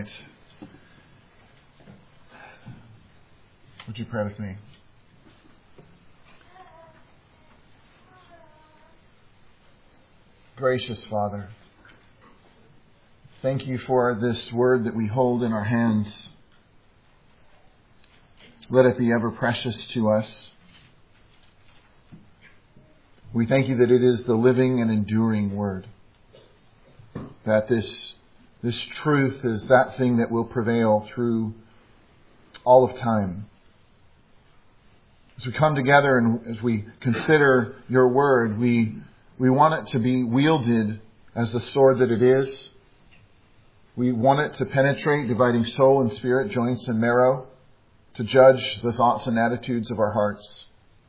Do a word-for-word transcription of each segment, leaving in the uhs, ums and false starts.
Would you pray with me? Gracious Father, thank you for this word that we hold in our hands. Let it be ever precious to us. We thank you that it is the living and enduring word. That this, this truth is that thing that will prevail through all of time. As we come together and as we consider your word, we, we want it to be wielded as the sword that it is. We want it to penetrate, dividing soul and spirit, joints and marrow, to judge the thoughts and attitudes of our hearts.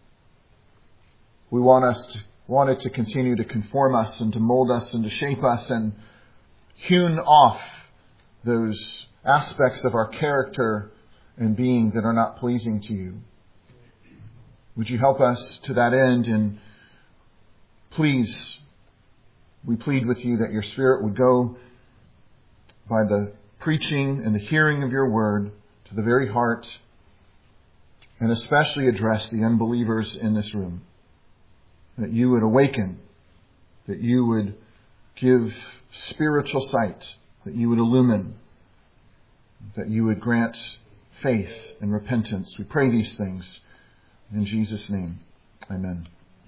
We want us to, want it to continue to conform us and to mold us and to shape us and hewn off those aspects of our character and being that are not pleasing to you. Would you help us to that end? And please, we plead with you that your Spirit would go by the preaching and the hearing of your word to the very heart, and especially address the unbelievers in this room. That you would awaken, that you would give spiritual sight, that you would illumine, that you would grant faith and repentance. We pray these things in Jesus' name. Amen.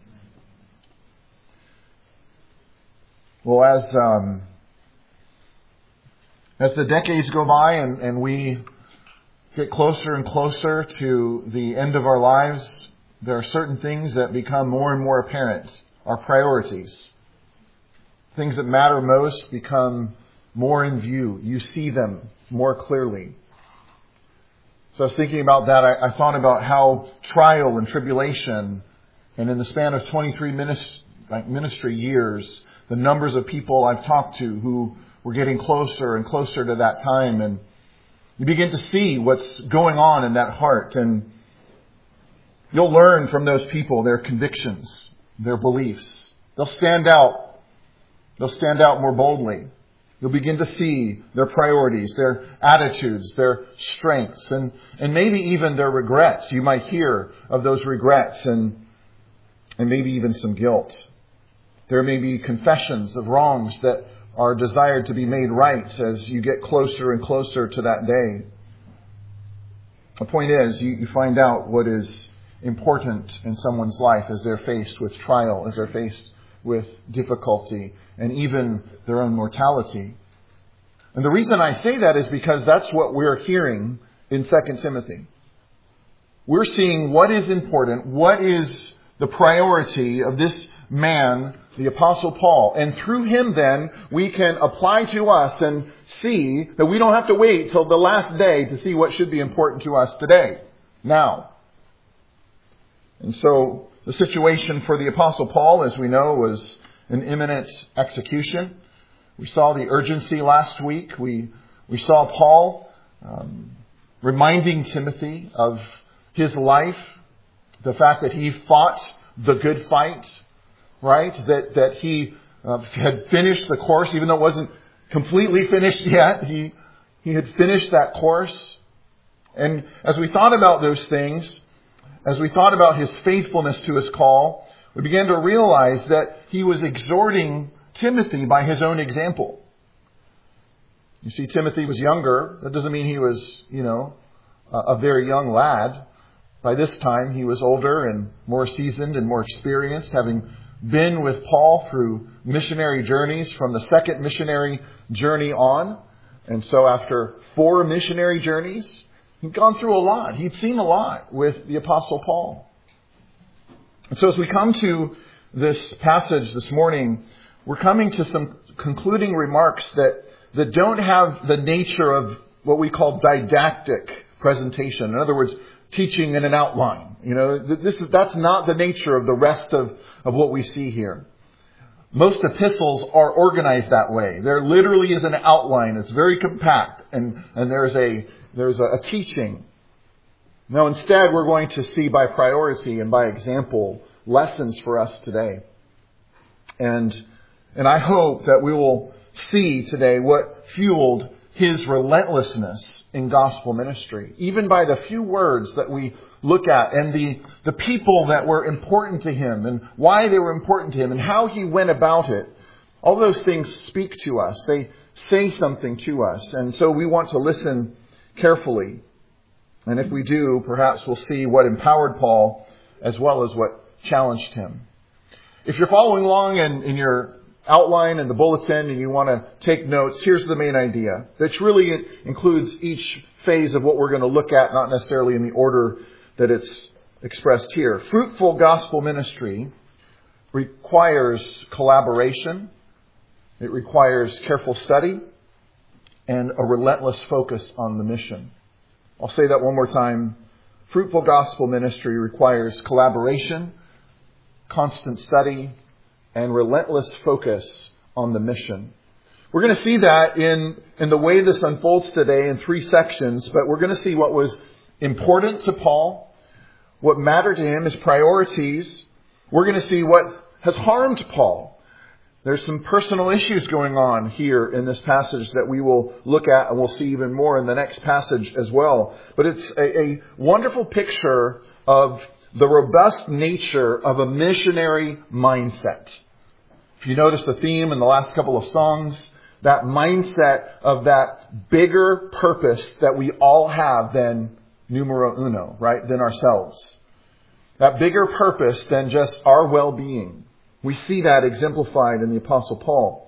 Well, as um, as the decades go by and, and we get closer and closer to the end of our lives, there are certain things that become more and more apparent. Our priorities. Things that matter most become more in view. You see them more clearly. So I was thinking about that. I, I thought about how trial and tribulation, and in the span of twenty-three ministry, like ministry years, the numbers of people I've talked to who were getting closer and closer to that time, and you begin to see what's going on in that heart, and you'll learn from those people their convictions, their beliefs. They'll stand out. They'll stand out more boldly. You'll begin to see their priorities, their attitudes, their strengths, and, and maybe even their regrets. You might hear of those regrets and, and maybe even some guilt. There may be confessions of wrongs that are desired to be made right as you get closer and closer to that day. The point is, you, you find out what is important in someone's life as they're faced with trial, as they're faced with difficulty, and even their own mortality. And the reason I say that is because that's what we're hearing in Second Timothy. We're seeing what is important, what is the priority of this man, the Apostle Paul. And through him then, we can apply to us and see that we don't have to wait till the last day to see what should be important to us today, now. And so the situation for the Apostle Paul, as we know, was an imminent execution. We saw the urgency last week. We we saw Paul um, reminding Timothy of his life, the fact that he fought the good fight, right? That that he uh, had finished the course, even though it wasn't completely finished yet. He he had finished that course. And as we thought about those things, as we thought about his faithfulness to his call, we began to realize that he was exhorting Timothy by his own example. You see, Timothy was younger. That doesn't mean he was, you know, a very young lad. By this time, he was older and more seasoned and more experienced, having been with Paul through missionary journeys from the second missionary journey on. And so after four missionary journeys, he'd gone through a lot. He'd seen a lot with the Apostle Paul. And so as we come to this passage this morning, we're coming to some concluding remarks that, that don't have the nature of what we call didactic presentation. In other words, teaching in an outline. You know, this is, that's not the nature of the rest of, of what we see here. Most epistles are organized that way. There literally is an outline. It's very compact, and, and there's a there's a, a teaching. Now, instead, we're going to see by priority and by example lessons for us today. And and I hope that we will see today what fueled His relentlessness in gospel ministry, even by the few words that we look at and the, the people that were important to Him and why they were important to Him and how He went about it. All those things speak to us. They say something to us. And so we want to listen carefully. And if we do, perhaps we'll see what empowered Paul as well as what challenged him. If you're following along in, in your outline and the bulletin and you want to take notes, here's the main idea. That really includes each phase of what we're going to look at, not necessarily in the order that it's expressed here. Fruitful gospel ministry requires collaboration. It requires careful study and a relentless focus on the mission. I'll say that one more time. Fruitful gospel ministry requires collaboration, constant study, and relentless focus on the mission. We're going to see that in, in the way this unfolds today in three sections, but we're going to see what was important to Paul, what mattered to him, his priorities. We're going to see what has harmed Paul. There's some personal issues going on here in this passage that we will look at, and we'll see even more in the next passage as well. But it's a, a wonderful picture of the robust nature of a missionary mindset. If you notice the theme in the last couple of songs, that mindset of that bigger purpose that we all have than numero uno, right? Than ourselves. That bigger purpose than just our well-being. We see that exemplified in the Apostle Paul.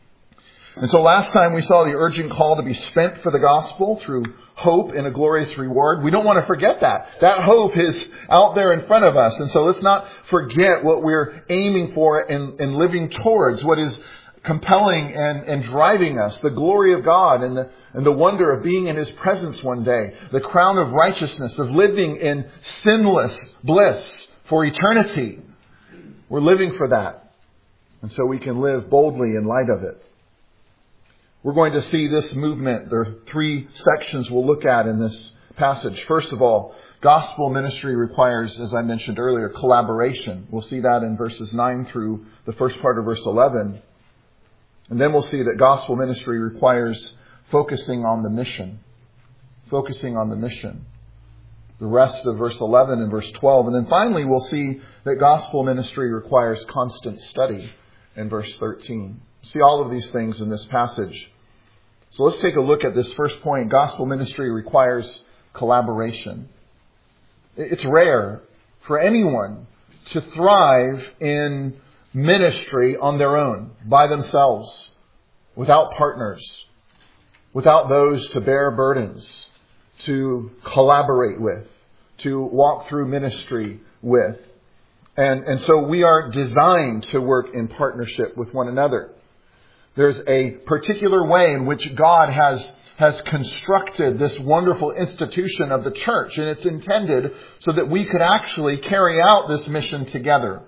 And so last time we saw the urgent call to be spent for the gospel through hope in a glorious reward. We don't want to forget that. That hope is out there in front of us. And so let's not forget what we're aiming for and, and living towards, what is compelling and, and driving us, the glory of God and the, and the wonder of being in His presence one day, the crown of righteousness, of living in sinless bliss for eternity. We're living for that. And so we can live boldly in light of it. We're going to see this movement. There are three sections we'll look at in this passage. First of all, gospel ministry requires, as I mentioned earlier, collaboration. We'll see that in verses nine through the first part of verse eleven. And then we'll see that gospel ministry requires focusing on the mission. Focusing on the mission. The rest of verse eleven and verse twelve. And then finally we'll see that gospel ministry requires constant study in verse thirteen. See all of these things in this passage. So let's take a look at this first point. Gospel ministry requires collaboration. It's rare for anyone to thrive in ministry on their own, by themselves, without partners, without those to bear burdens, to collaborate with, to walk through ministry with. And, and so we are designed to work in partnership with one another. There's a particular way in which God has, has constructed this wonderful institution of the church, and it's intended so that we could actually carry out this mission together.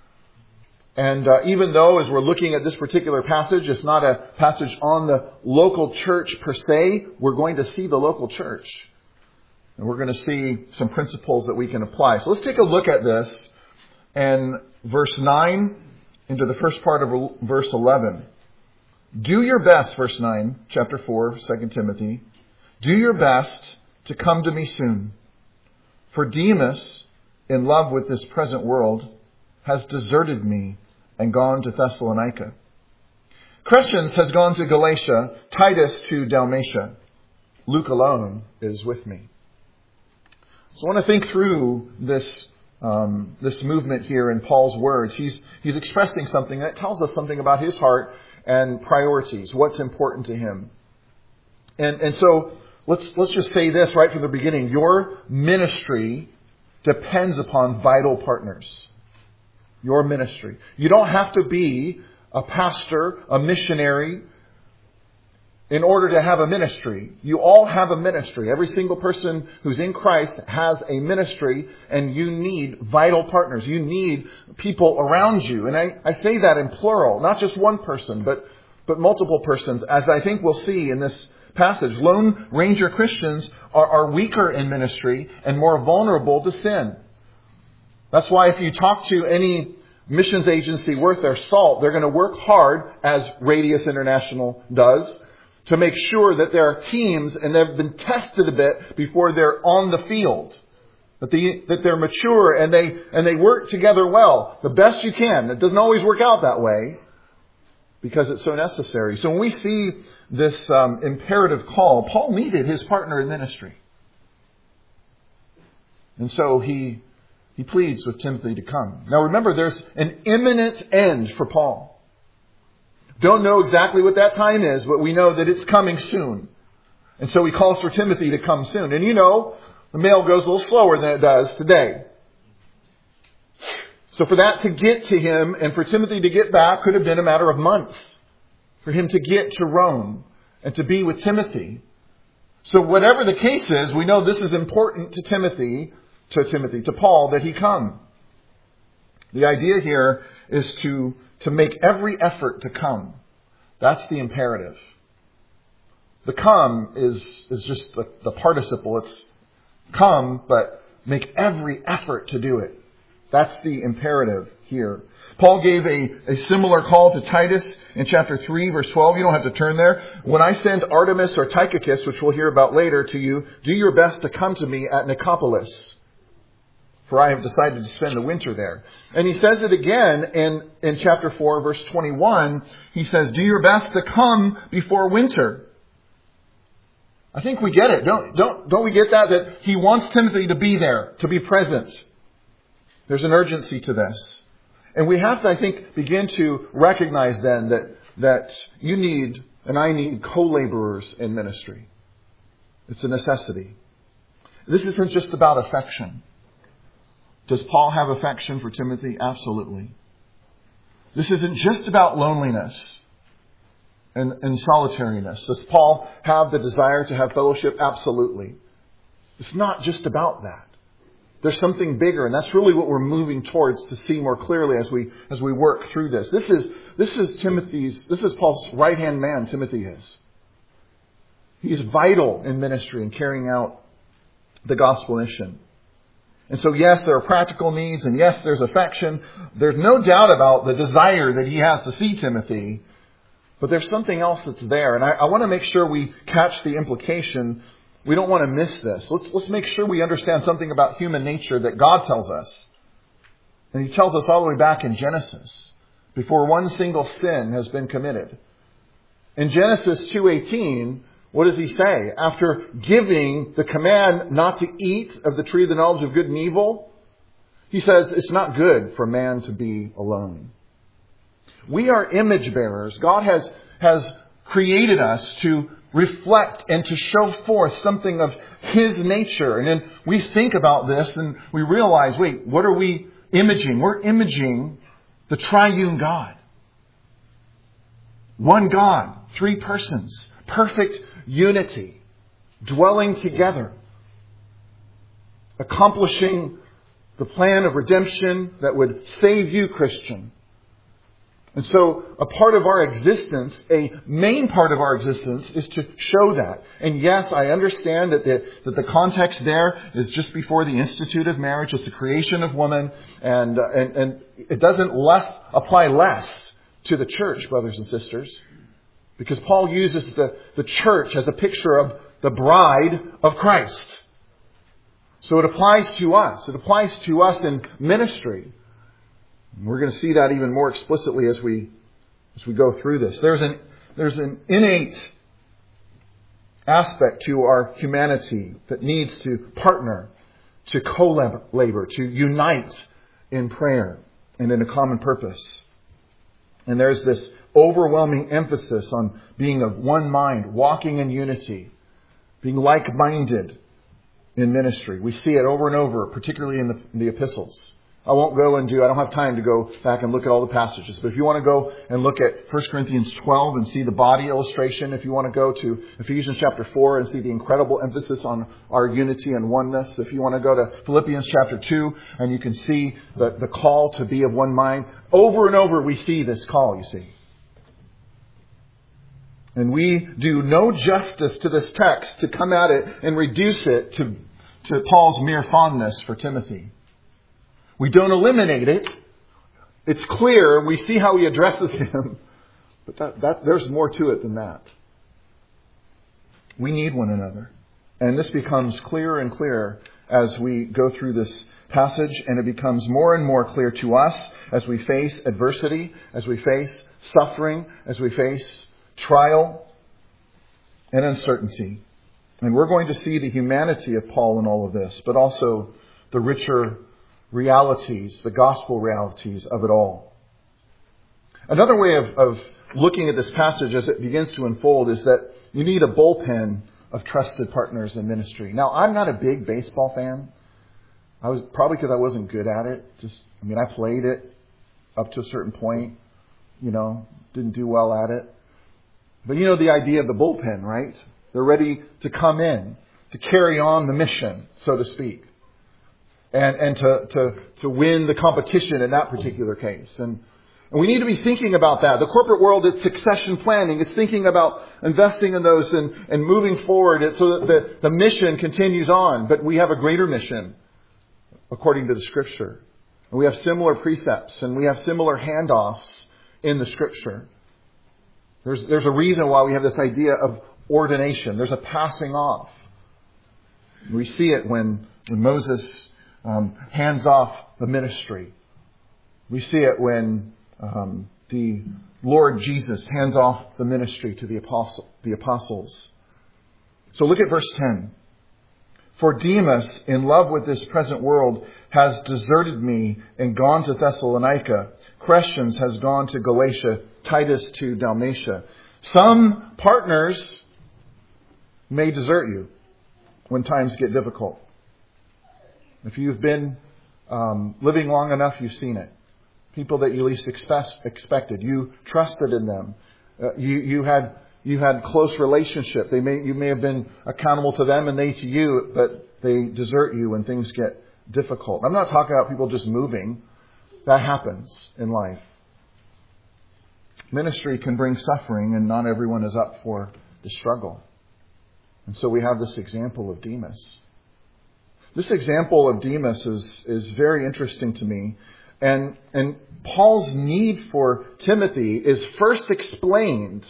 And uh, even though, as we're looking at this particular passage, it's not a passage on the local church per se, we're going to see the local church. And we're going to see some principles that we can apply. So let's take a look at this in verse nine into the first part of verse eleven. Do your best, verse nine, chapter four, Second Timothy. Do your best to come to me soon. For Demas, in love with this present world, has deserted me and gone to Thessalonica. Crescens has gone to Galatia, Titus to Dalmatia. Luke alone is with me. So I want to think through this um, this movement here in Paul's words. He's he's expressing something that tells us something about his heart and priorities, what's important to him. And and so let's let's just say this right from the beginning. Your ministry depends upon vital partners. Your ministry. You don't have to be a pastor, a missionary, in order to have a ministry. You all have a ministry. Every single person who's in Christ has a ministry, and you need vital partners. You need people around you. And I, I say that in plural, not just one person, but, but multiple persons, as I think we'll see in this passage. Lone Ranger Christians are, are weaker in ministry and more vulnerable to sin. That's why if you talk to any missions agency worth their salt, they're going to work hard, as Radius International does, to make sure that there are teams and they've been tested a bit before they're on the field. That, they, that they're mature and they, and they work together well. The best you can. It doesn't always work out that way because it's so necessary. So when we see this um, imperative call, Paul needed his partner in ministry. And so he, he pleads with Timothy to come. Now remember, there's an imminent end for Paul. Don't know exactly what that time is, but we know that it's coming soon. And so he calls for Timothy to come soon. And you know, the mail goes a little slower than it does today. So for that to get to him and for Timothy to get back could have been a matter of months. For him to get to Rome and to be with Timothy. So whatever the case is, we know this is important to Timothy, to Timothy, to Paul, that he come. The idea here is to, to make every effort to come. That's the imperative. The come is, is just the, the participle. It's come, but make every effort to do it. That's the imperative here. Paul gave a, a similar call to Titus in chapter three, verse twelve. You don't have to turn there. When I send Artemas or Tychicus, which we'll hear about later, to you, do your best to come to me at Nicopolis, for I have decided to spend the winter there. And he says it again in, in chapter four, verse twenty-one. He says, do your best to come before winter. I think we get it. Don't, don't, don't we get that? That he wants Timothy to be there, to be present. There's an urgency to this. And we have to, I think, begin to recognize then that, that you need, and I need, co-laborers in ministry. It's a necessity. This isn't just about affection. Does Paul have affection for Timothy? Absolutely. This isn't just about loneliness and, and solitariness. Does Paul have the desire to have fellowship? Absolutely. It's not just about that. There's something bigger, and that's really what we're moving towards to see more clearly as we as we work through this. This is this is Timothy's this is Paul's right-hand man, Timothy is. He's vital in ministry and carrying out the gospel mission. And so yes, there are practical needs, and yes, there's affection. There's no doubt about the desire that he has to see Timothy, but there's something else that's there. And I, I want to make sure we catch the implication. We don't want to miss this. Let's, let's make sure we understand something about human nature that God tells us. And He tells us all the way back in Genesis, before one single sin has been committed. In Genesis two eighteen, what does He say? After giving the command not to eat of the tree of the knowledge of good and evil, He says it's not good for man to be alone. We are image bearers. God has, has created us to reflect and to show forth something of His nature. And then we think about this and we realize, wait, what are we imaging? We're imaging the triune God. One God, three persons, perfect unity, dwelling together, accomplishing the plan of redemption that would save you, Christian. And so a part of our existence, a main part of our existence, is to show that. And yes, I understand that the, that the context there is just before the institute of marriage. It's the creation of woman. And, uh, and, and it doesn't less apply less to the church, brothers and sisters. Because Paul uses the, the church as a picture of the bride of Christ. So it applies to us. It applies to us in ministry. We're going to see that even more explicitly as we as we go through this. There's an there's an innate aspect to our humanity that needs to partner, to co-labor, to unite in prayer and in a common purpose. And there's this overwhelming emphasis on being of one mind, walking in unity, being like-minded in ministry. We see it over and over, particularly in the, in the epistles. I won't go and do, I don't have time to go back and look at all the passages. But if you want to go and look at First Corinthians twelve and see the body illustration, if you want to go to Ephesians chapter four and see the incredible emphasis on our unity and oneness, if you want to go to Philippians chapter two and you can see the, the call to be of one mind, over and over we see this call, you see. And we do no justice to this text to come at it and reduce it to, to Paul's mere fondness for Timothy. We don't eliminate it. It's clear. We see how he addresses him. But that, that, there's more to it than that. We need one another. And this becomes clearer and clearer as we go through this passage, and it becomes more and more clear to us as we face adversity, as we face suffering, as we face trial and uncertainty. And we're going to see the humanity of Paul in all of this, but also the richer realities, the gospel realities of it all. Another way of, of looking at this passage as it begins to unfold is that you need a bullpen of trusted partners in ministry. Now, I'm not a big baseball fan. I was probably because I wasn't good at it. Just, I mean, I played it up to a certain point, you know, didn't do well at it. But you know the idea of the bullpen, right? They're ready to come in, to carry on the mission, so to speak. And, and to, to, to win the competition in that particular case. And, and we need to be thinking about that. The corporate world, it's succession planning. It's thinking about investing in those and, and moving forward so that the, the mission continues on. But we have a greater mission, according to the Scripture. And we have similar precepts and we have similar handoffs in the Scripture. There's, there's a reason why we have this idea of ordination. There's a passing off. We see it when, when Moses um, hands off the ministry. We see it when um, the Lord Jesus hands off the ministry to the apostle, the apostles. So look at verse ten. For Demas, in love with this present world, has deserted me and gone to Thessalonica. Crescens has gone to Galatia, Titus to Dalmatia. Some partners may desert you when times get difficult. If you've been um, living long enough, you've seen it. People that you least expect, expected. You trusted in them. Uh, you, you had you had close relationship. They may you may have been accountable to them and they to you, but they desert you when things get difficult. I'm not talking about people just moving. That happens in life. Ministry can bring suffering, and not everyone is up for the struggle. And so we have this example of Demas. This example of Demas is, is very interesting to me. And, and Paul's need for Timothy is first explained.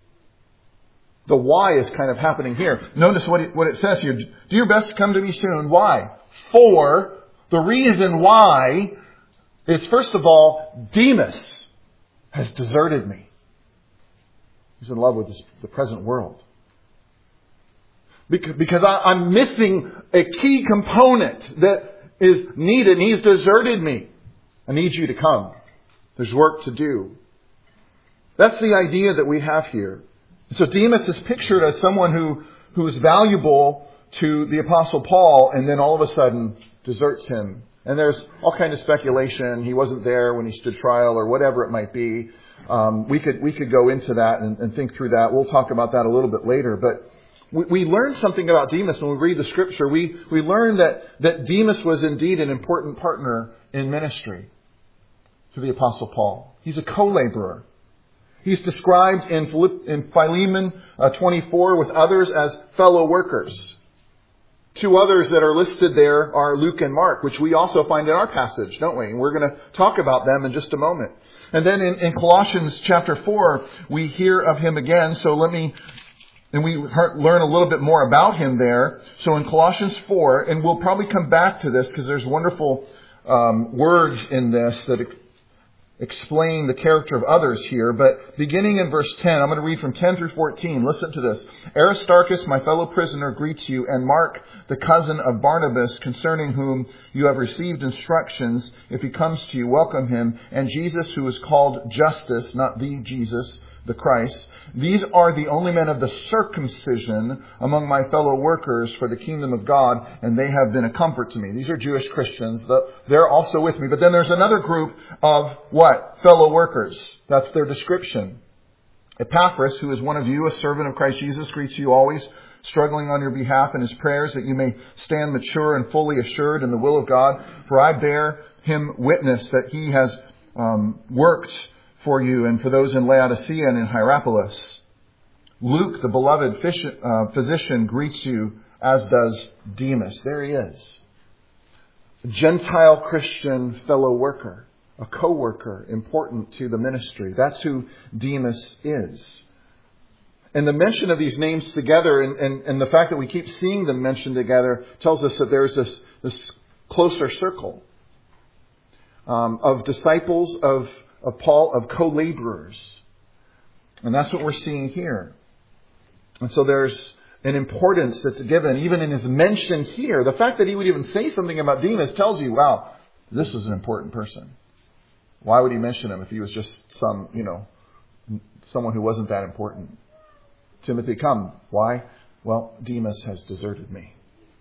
The why is kind of happening here. Notice what it, what it says here. Do your best to come to me soon. Why? For the reason why is, first of all, Demas has deserted me. He's in love with this, the present world. Because I'm missing a key component that is needed. And he's deserted me. I need you to come. There's work to do. That's the idea that we have here. So Demas is pictured as someone who, who is valuable to the Apostle Paul and then all of a sudden deserts him. And there's all kind of speculation. He wasn't there when he stood trial or whatever it might be. Um, we could we could go into that and, and think through that. We'll talk about that a little bit later. But we, we learn something about Demas when we read the Scripture. We we learn that, that Demas was indeed an important partner in ministry to the Apostle Paul. He's a co-laborer. He's described in, Philipp, in Philemon uh, twenty-four with others as fellow workers. Two others that are listed there are Luke and Mark, which we also find in our passage, don't we? And we're going to talk about them in just a moment. And then in, in Colossians chapter four, we hear of him again. So let me, and we learn a little bit more about him there. So in Colossians four, and we'll probably come back to this because there's wonderful um, words in this that explain the character of others here. But beginning in verse ten, I'm going to read from ten through fourteen. Listen to this. Aristarchus, my fellow prisoner, greets you, and Mark, the cousin of Barnabas, concerning whom you have received instructions. If he comes to you, welcome him. And Jesus, who is called Justus, not the Jesus, the Christ. These are the only men of the circumcision among my fellow workers for the kingdom of God, and they have been a comfort to me. These are Jewish Christians. They're also with me. But then there's another group of what? Fellow workers. That's their description. Epaphras, who is one of you, a servant of Christ Jesus, greets you always, struggling on your behalf in his prayers, that you may stand mature and fully assured in the will of God. For I bear him witness that he has um, worked for you and for those in Laodicea and in Hierapolis. Luke, the beloved physician, greets you, as does Demas. There he is. A Gentile Christian fellow worker, a co-worker important to the ministry. That's who Demas is. And the mention of these names together and, and, and the fact that we keep seeing them mentioned together tells us that there's this, this closer circle um, of disciples of, of Paul, of co-laborers. And that's what we're seeing here. And so there's an importance that's given even in his mention here. The fact that he would even say something about Demas tells you, wow, this was an important person. Why would he mention him if he was just some, you know, someone who wasn't that important? Timothy, come. Why? Well, Demas has deserted me.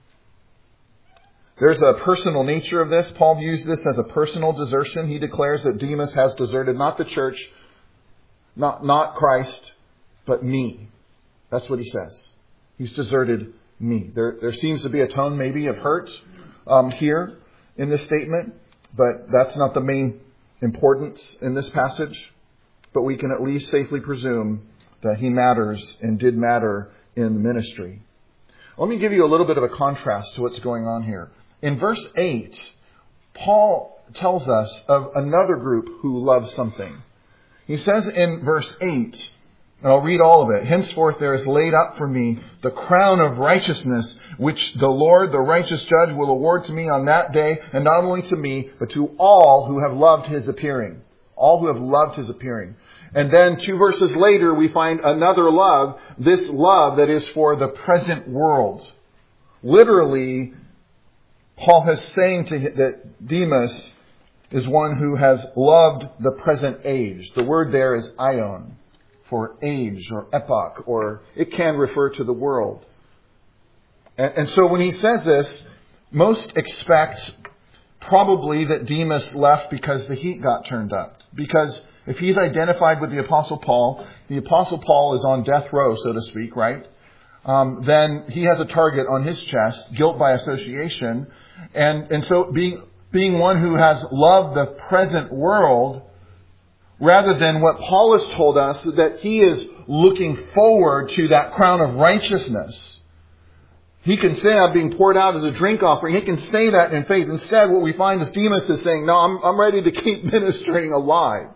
There's a personal nature of this. Paul views this as a personal desertion. He declares that Demas has deserted not the church, not, not Christ, but me. That's what he says. He's deserted me. There, there seems to be a tone maybe of hurt um, here in this statement, but that's not the main importance in this passage. But we can at least safely presume that he matters and did matter in the ministry. Let me give you a little bit of a contrast to what's going on here. In verse eight, Paul tells us of another group who loves something. He says in verse eight, and I'll read all of it. Henceforth there is laid up for me the crown of righteousness, which the Lord, the righteous judge, will award to me on that day, and not only to me, but to all who have loved his appearing. All who have loved his appearing. And then two verses later, we find another love, this love that is for the present world. Literally, Paul is saying to that Demas is one who has loved the present age. The word there is aion, for age or epoch, or it can refer to the world. And, and so when he says this, most expect probably that Demas left because the heat got turned up. Because if he's identified with the Apostle Paul, the Apostle Paul is on death row, so to speak, right? Um, then he has a target on his chest, guilt by association. And, and so being, being one who has loved the present world, rather than what Paul has told us, that he is looking forward to that crown of righteousness. He can say, I'm being poured out as a drink offering. He can say that in faith. Instead, what we find is Demas is saying, no, I'm, I'm ready to keep ministering alive.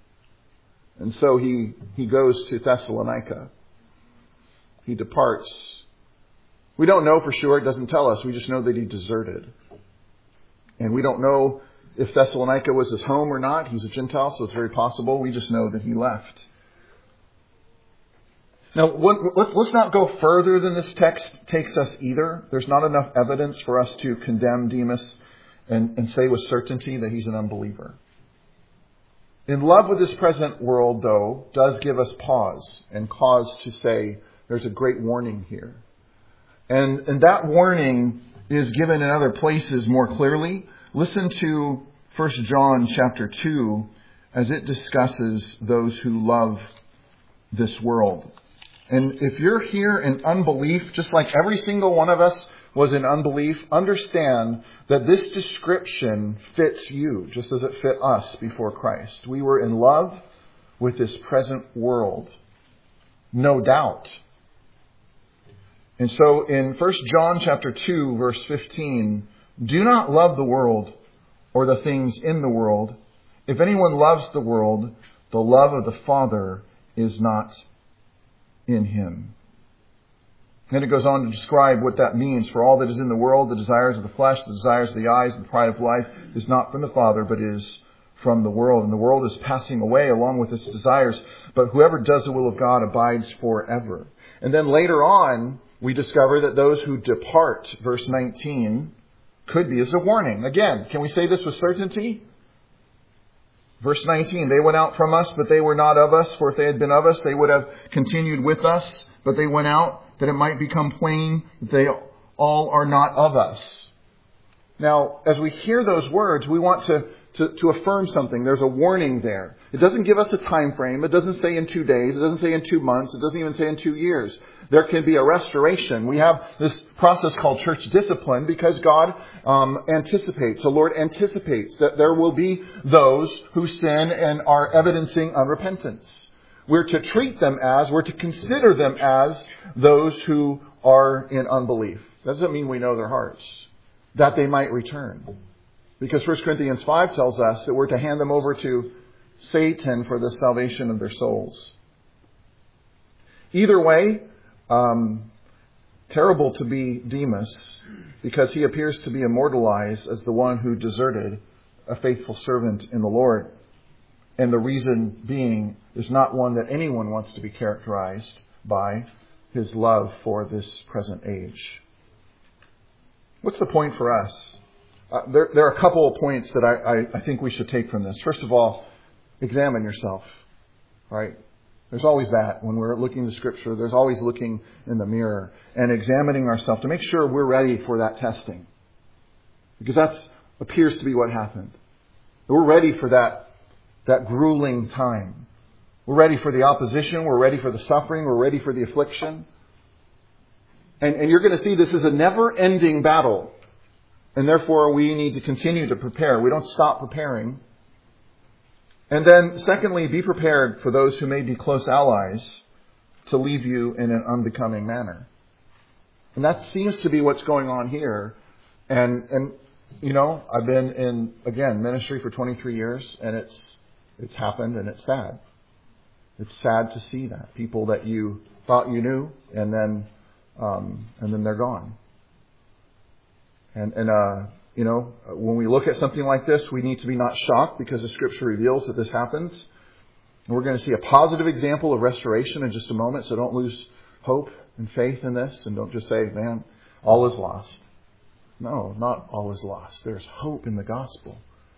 And so he, he goes to Thessalonica. He departs. We don't know for sure. It doesn't tell us. We just know that he deserted. And we don't know if Thessalonica was his home or not. He's a Gentile, so it's very possible. We just know that he left. Now, let's not go further than this text takes us either. There's not enough evidence for us to condemn Demas and, and say with certainty that he's an unbeliever. In love with this present world, though, does give us pause and cause to say there's a great warning here. And, and that warning is given in other places more clearly. Listen to First John chapter two as it discusses those who love this world. And if you're here in unbelief, just like every single one of us was in unbelief, understand that this description fits you just as it fit us before Christ. We were in love with this present world. No doubt. And so in First John chapter two, verse fifteen, do not love the world or the things in the world. If anyone loves the world, the love of the Father is not in him. Then it goes on to describe what that means. For all that is in the world, the desires of the flesh, the desires of the eyes, and the pride of life is not from the Father, but is from the world. And the world is passing away along with its desires. But whoever does the will of God abides forever. And then later on, we discover that those who depart, verse nineteen, could be as a warning. Again, can we say this with certainty? Verse nineteen, they went out from us, but they were not of us. For if they had been of us, they would have continued with us. But they went out, that it might become plain that they all are not of us. Now, as we hear those words, we want to, to, to affirm something. There's a warning there. It doesn't give us a time frame. It doesn't say in two days. It doesn't say in two months. It doesn't even say in two years. There can be a restoration. We have this process called church discipline because God um, anticipates, the Lord anticipates that there will be those who sin and are evidencing unrepentance. We're to treat them as, we're to consider them as those who are in unbelief. That doesn't mean we know their hearts, that they might return. Because First Corinthians five tells us that we're to hand them over to Satan for the salvation of their souls. Either way, um, terrible to be Demas, because he appears to be immortalized as the one who deserted a faithful servant in the Lord. And the reason being is not one that anyone wants to be characterized by: his love for this present age. What's the point for us? Uh, there, there are a couple of points that I, I, I think we should take from this. First of all, examine yourself. Right? There's always that. When we're looking to Scripture, there's always looking in the mirror and examining ourselves to make sure we're ready for that testing. Because that appears to be what happened. We're ready for that, that grueling time. We're ready for the opposition. We're ready for the suffering. We're ready for the affliction. And, and you're going to see this is a never-ending battle. And therefore, we need to continue to prepare. We don't stop preparing. And then, secondly, be prepared for those who may be close allies to leave you in an unbecoming manner. And that seems to be what's going on here. And, and you know, I've been in, again, ministry for twenty-three years, and it's it's happened, and it's sad. It's sad to see that. People that you thought you knew, and then um, and then they're gone. And, and uh, you know, when we look at something like this, we need to be not shocked, because the Scripture reveals that this happens. And we're going to see a positive example of restoration in just a moment, so don't lose hope and faith in this, and don't just say, man, all is lost. No, not all is lost. There's hope in the gospel.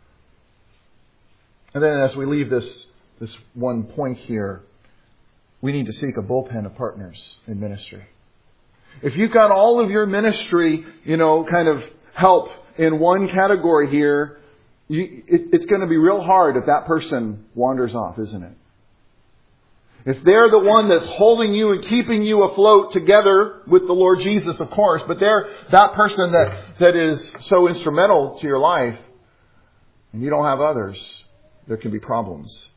And then as we leave this, this one point here, we need to seek a bullpen of partners in ministry. If you've got all of your ministry, you know, kind of help in one category here, you, it, it's going to be real hard if that person wanders off, isn't it? If they're the one that's holding you and keeping you afloat together with the Lord Jesus, of course, but they're that person that, that is so instrumental to your life, and you don't have others, there can be problems.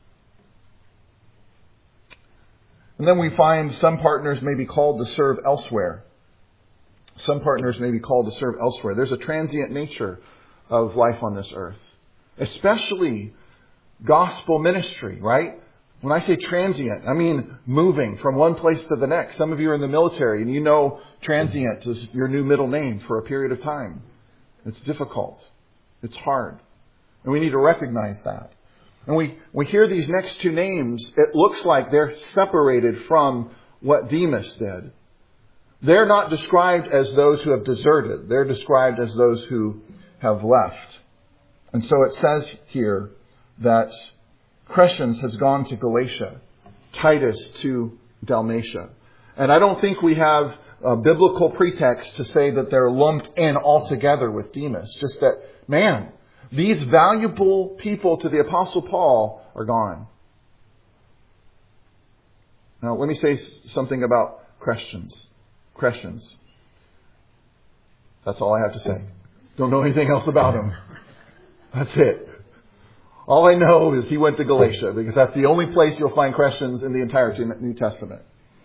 And then we find some partners may be called to serve elsewhere. Some partners may be called to serve elsewhere. There's a transient nature of life on this earth, especially gospel ministry, right? When I say transient, I mean moving from one place to the next. Some of you are in the military, and you know transient is your new middle name for a period of time. It's difficult. It's hard. And we need to recognize that. And we, we hear these next two names, it looks like they're separated from what Demas did. They're not described as those who have deserted. They're described as those who have left. And so it says here that Crescens has gone to Galatia, Titus to Dalmatia. And I don't think we have a biblical pretext to say that they're lumped in altogether with Demas. Just that, man, these valuable people to the Apostle Paul are gone. Now, let me say something about Crescens. Crescens. That's all I have to say. Don't know anything else about him. That's it. All I know is he went to Galatia, because that's the only place you'll find Crescens in the entire New Testament.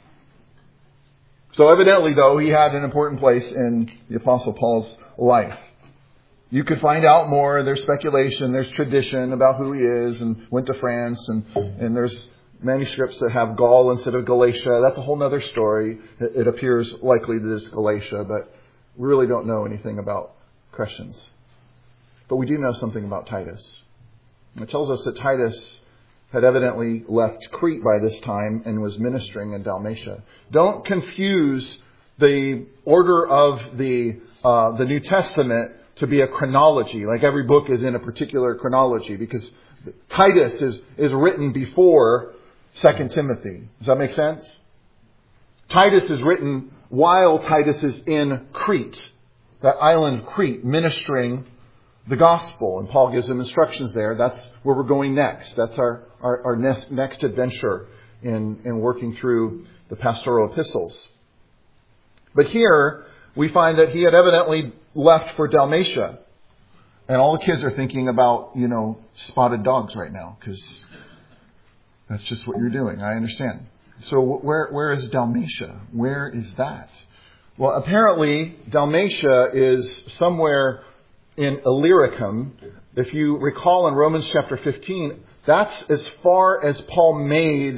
So evidently, though, he had an important place in the Apostle Paul's life. You could find out more. There's speculation. There's tradition about who he is, and went to France. And, and there's manuscripts that have Gaul instead of Galatia. That's a whole other story. It, it appears likely that it's Galatia, but we really don't know anything about Crescens. But we do know something about Titus. And it tells us that Titus had evidently left Crete by this time and was ministering in Dalmatia. Don't confuse the order of the uh, the New Testament to be a chronology, like every book is in a particular chronology, because Titus is, is written before Second Timothy. Does that make sense? Titus is written while Titus is in Crete, that island Crete, ministering the gospel. And Paul gives them instructions there. That's where we're going next. That's our, our, our next, next adventure in, in working through the pastoral epistles. But here we find that he had evidently left for Dalmatia. And all the kids are thinking about, you know, spotted dogs right now, because that's just what you're doing. I understand. So where where is Dalmatia? Where is that? Well, apparently Dalmatia is somewhere in Illyricum. If you recall in Romans chapter fifteen, that's as far as Paul made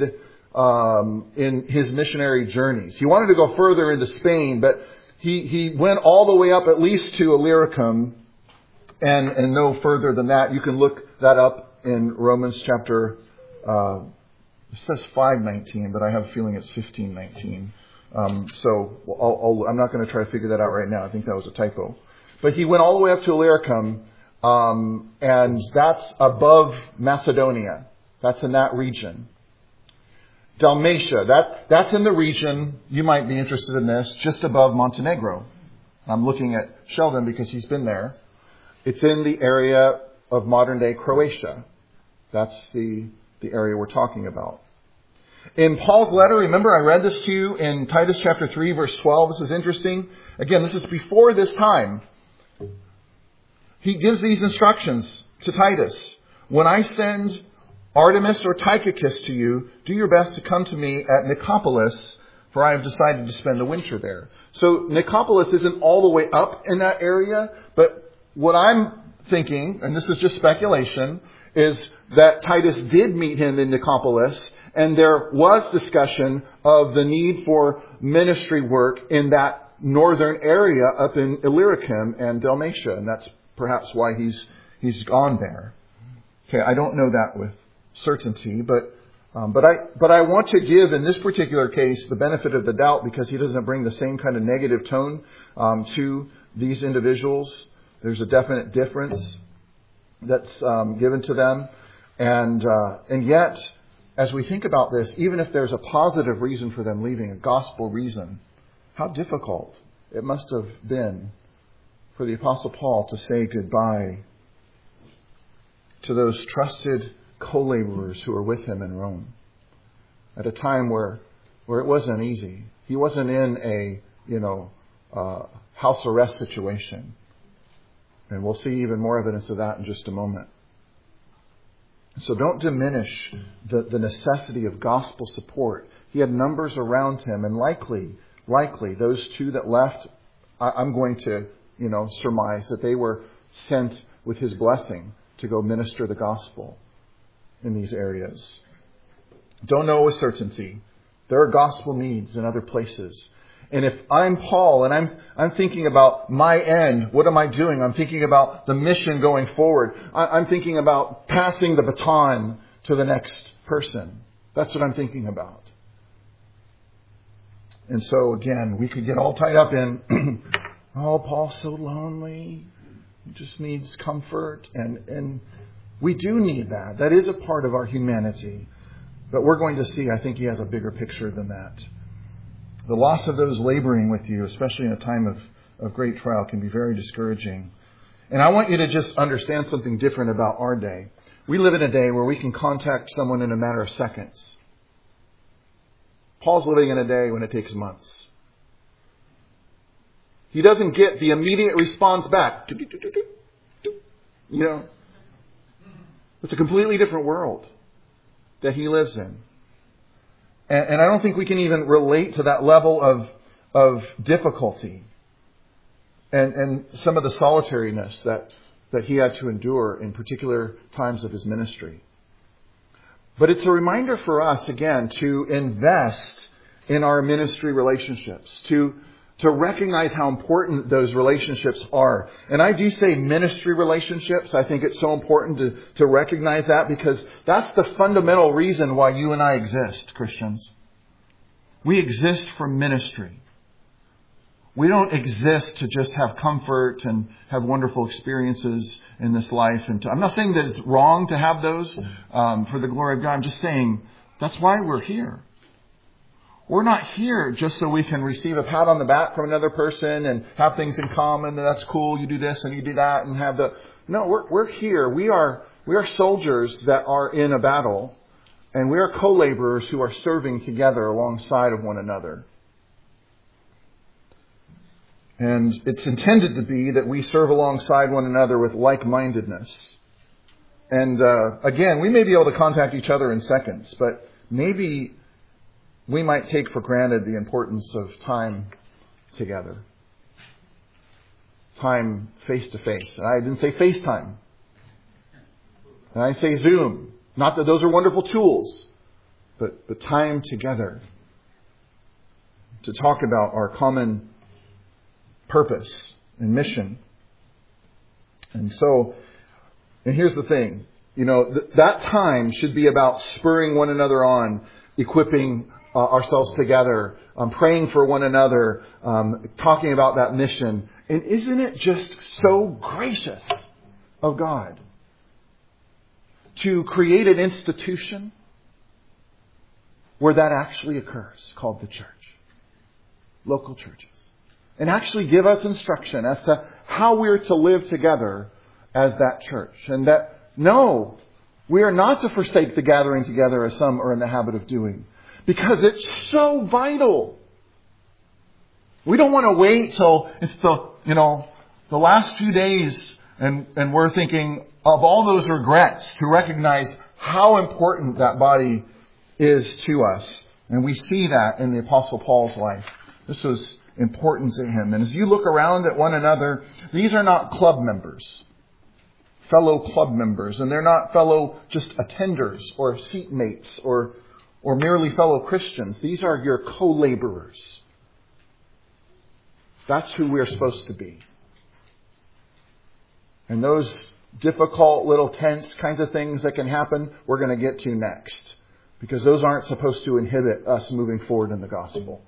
um, in his missionary journeys. He wanted to go further into Spain, but he, he went all the way up at least to Illyricum and, and no further than that. You can look that up in Romans chapter, uh, it says five nineteen, but I have a feeling it's fifteen nineteen. Um, so I'll, I'll, I'm not going to try to figure that out right now. I think that was a typo. But he went all the way up to Illyricum, um, and that's above Macedonia. That's in that region. Dalmatia, that, that's in the region, you might be interested in this, just above Montenegro. I'm looking at Sheldon because he's been there. It's in the area of modern-day Croatia. That's the, the area we're talking about. In Paul's letter, remember I read this to you in Titus chapter three, verse twelve. This is interesting. Again, this is before this time. He gives these instructions to Titus. When I send Artemis or Tychicus to you, do your best to come to me at Nicopolis, for I have decided to spend the winter there. So Nicopolis isn't all the way up in that area, but what I'm thinking, and this is just speculation, is that Titus did meet him in Nicopolis, and there was discussion of the need for ministry work in that northern area up in Illyricum and Dalmatia, and that's perhaps why he's he's gone there. Okay, I don't know that with certainty, but um, but I but I want to give in this particular case the benefit of the doubt because he doesn't bring the same kind of negative tone um, to these individuals. There's a definite difference that's um, given to them, and uh, and yet, as we think about this, even if there's a positive reason for them leaving, a gospel reason, how difficult it must have been for the Apostle Paul to say goodbye to those trusted co-laborers who were with him in Rome at a time where where it wasn't easy. He wasn't in a, you know, uh, house arrest situation. And we'll see even more evidence of that in just a moment. So don't diminish the, the necessity of gospel support. He had numbers around him, and likely, likely those two that left, I, I'm going to, you know, surmise that they were sent with his blessing to go minister the gospel in these areas. Don't know with certainty. There are gospel needs in other places. And if I'm Paul and I'm I'm thinking about my end, what am I doing? I'm thinking about the mission going forward. I, I'm thinking about passing the baton to the next person. That's what I'm thinking about. And so again, we could get all tied up in, oh, Paul's so lonely. He just needs comfort. And, and we do need that. That is a part of our humanity. But we're going to see, I think he has a bigger picture than that. The loss of those laboring with you, especially in a time of, of great trial, can be very discouraging. And I want you to just understand something different about our day. We live in a day where we can contact someone in a matter of seconds. Paul's living in a day when it takes months. He doesn't get the immediate response back. You know, it's a completely different world that he lives in. And, and I don't think we can even relate to that level of, of difficulty and, and some of the solitariness that, that he had to endure in particular times of his ministry. But it's a reminder for us, again, to invest in our ministry relationships, to to recognize how important those relationships are. And I do say ministry relationships. I think it's so important to, to recognize that because that's the fundamental reason why you and I exist, Christians. We exist for ministry. We don't exist to just have comfort and have wonderful experiences in this life. And to, I'm not saying that it's wrong to have those um, for the glory of God. I'm just saying that's why we're here. We're not here just so we can receive a pat on the back from another person and have things in common. And that's cool. You do this and you do that and have the... No, we're, we're here. We are, we are soldiers that are in a battle. And we are co-laborers who are serving together alongside of one another. And it's intended to be that we serve alongside one another with like-mindedness. And uh, again, we may be able to contact each other in seconds, but maybe we might take for granted the importance of time together. Time face-to-face. I didn't say FaceTime. And I say Zoom. Not that those are wonderful tools. but, but time together to talk about our common purpose and mission. And so, and here's the thing, you know, th- that time should be about spurring one another on, equipping uh, ourselves together, um, praying for one another, um, talking about that mission. And isn't it just so gracious of God to create an institution where that actually occurs, called the church, local churches, and actually give us instruction as to how we're to live together as that church. And that, no, we are not to forsake the gathering together as some are in the habit of doing, because it's so vital. We don't want to wait till it's the, you know, the last few days and, and we're thinking of all those regrets to recognize how important that body is to us. And we see that in the Apostle Paul's life. This was important to him. And as you look around at one another, these are not club members, fellow club members, and they're not fellow just attenders or seatmates or, or merely fellow Christians. These are your co-laborers. That's who we're supposed to be. And those difficult little tense kinds of things that can happen, we're going to get to next. Because those aren't supposed to inhibit us moving forward in the gospel.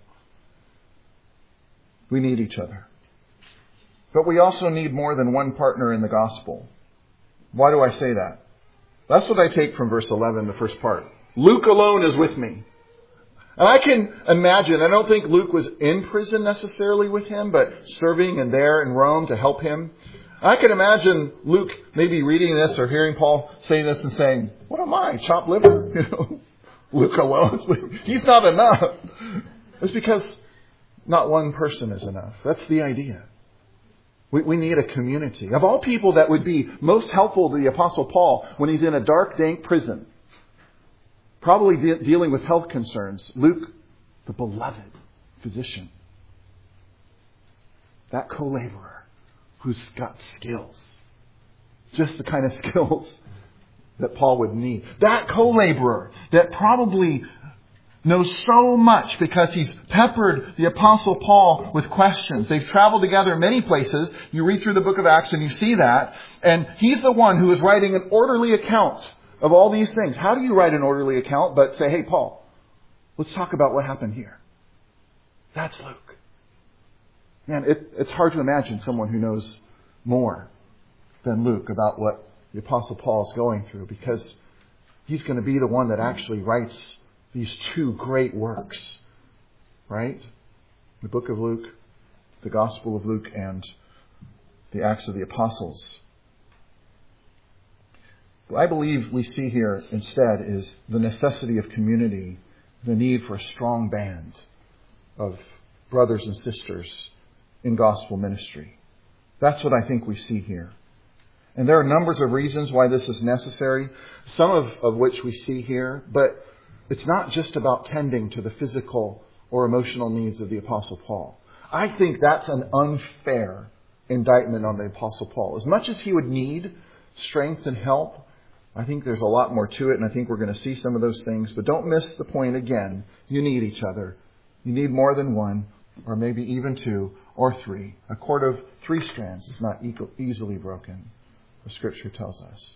We need each other. But we also need more than one partner in the gospel. Why do I say that? That's what I take from verse eleven, the first part. Luke alone is with me. And I can imagine, I don't think Luke was in prison necessarily with him, but serving and there in Rome to help him. I can imagine Luke maybe reading this or hearing Paul say this and saying, what am I, chopped liver? You know, Luke alone, he's not enough. It's because not one person is enough. That's the idea. We, we need a community. Of all people that would be most helpful to the Apostle Paul when he's in a dark, dank prison, probably de- dealing with health concerns, Luke, the beloved physician, that co-laborer who's got skills, just the kind of skills that Paul would need. That co-laborer that probably knows so much because he's peppered the Apostle Paul with questions. They've traveled together many places. You read through the book of Acts and you see that. And he's the one who is writing an orderly account of all these things. How do you write an orderly account but say, hey, Paul, let's talk about what happened here? That's Luke. Man, it, it's hard to imagine someone who knows more than Luke about what the Apostle Paul is going through, because he's going to be the one that actually writes these two great works, right? The book of Luke, the Gospel of Luke, and the Acts of the Apostles. What I believe we see here instead is the necessity of community, the need for a strong band of brothers and sisters in gospel ministry. That's what I think we see here. And there are numbers of reasons why this is necessary, some of, of which we see here, but it's not just about tending to the physical or emotional needs of the Apostle Paul. I think that's an unfair indictment on the Apostle Paul. As much as he would need strength and help, I think there's a lot more to it, and I think we're going to see some of those things. But don't miss the point again. You need each other. You need more than one, or maybe even two, or three. A cord of three strands is not easily broken, the Scripture tells us.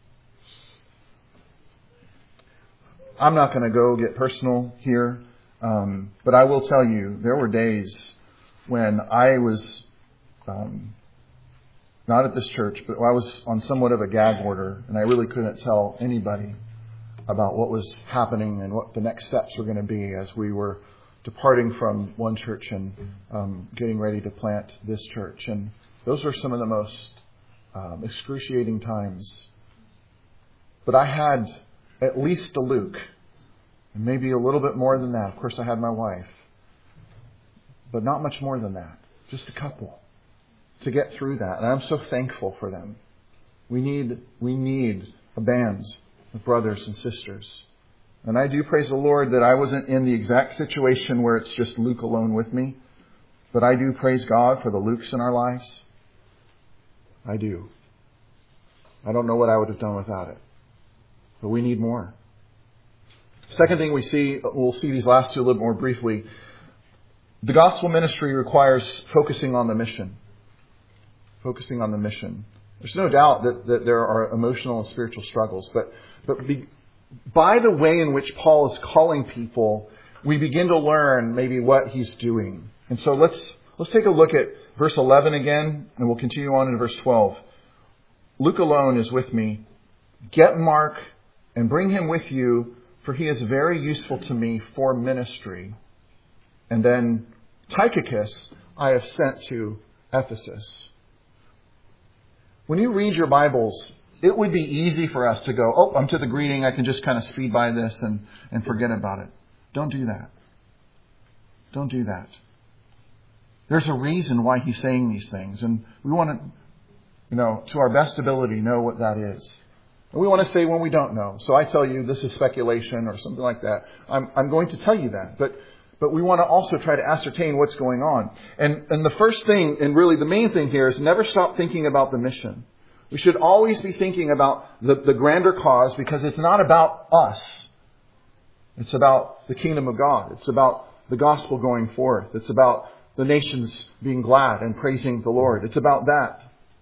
I'm not going to go get personal here, um, but I will tell you, there were days when I was um, not at this church, but I was on somewhat of a gag order, and I really couldn't tell anybody about what was happening and what the next steps were going to be as we were departing from one church and um, getting ready to plant this church. And those were some of the most um, excruciating times. But I had at least a Luke, and maybe a little bit more than that. Of course, I had my wife, but not much more than that. Just a couple to get through that. And I'm so thankful for them. We need, we need a band of brothers and sisters. And I do praise the Lord that I wasn't in the exact situation where it's just Luke alone with me. But I do praise God for the Lukes in our lives. I do. I don't know what I would have done without it. But we need more. Second thing we see, we'll see these last two a little more briefly. The gospel ministry requires focusing on the mission. Focusing on the mission. There's no doubt that, that there are emotional and spiritual struggles, but but be, by the way in which Paul is calling people, we begin to learn maybe what he's doing. And so let's let's take a look at verse eleven again, and we'll continue on in verse twelve. Luke alone is with me. Get Mark and bring him with you, for he is very useful to me for ministry. And then Tychicus I have sent to Ephesus. When you read your Bibles, it would be easy for us to go, oh, I'm to the greeting. I can just kind of speed by this and, and forget about it. Don't do that. Don't do that. There's a reason why he's saying these things. And we want to, you know, to our best ability, know what that is. And we want to say when we don't know. So I tell you this is speculation or something like that. I'm, I'm going to tell you that. But But we want to also try to ascertain what's going on. And, and the first thing, and really the main thing here, is never stop thinking about the mission. We should always be thinking about the, the grander cause, because it's not about us. It's about the kingdom of God. It's about the gospel going forth. It's about the nations being glad and praising the Lord. It's about that.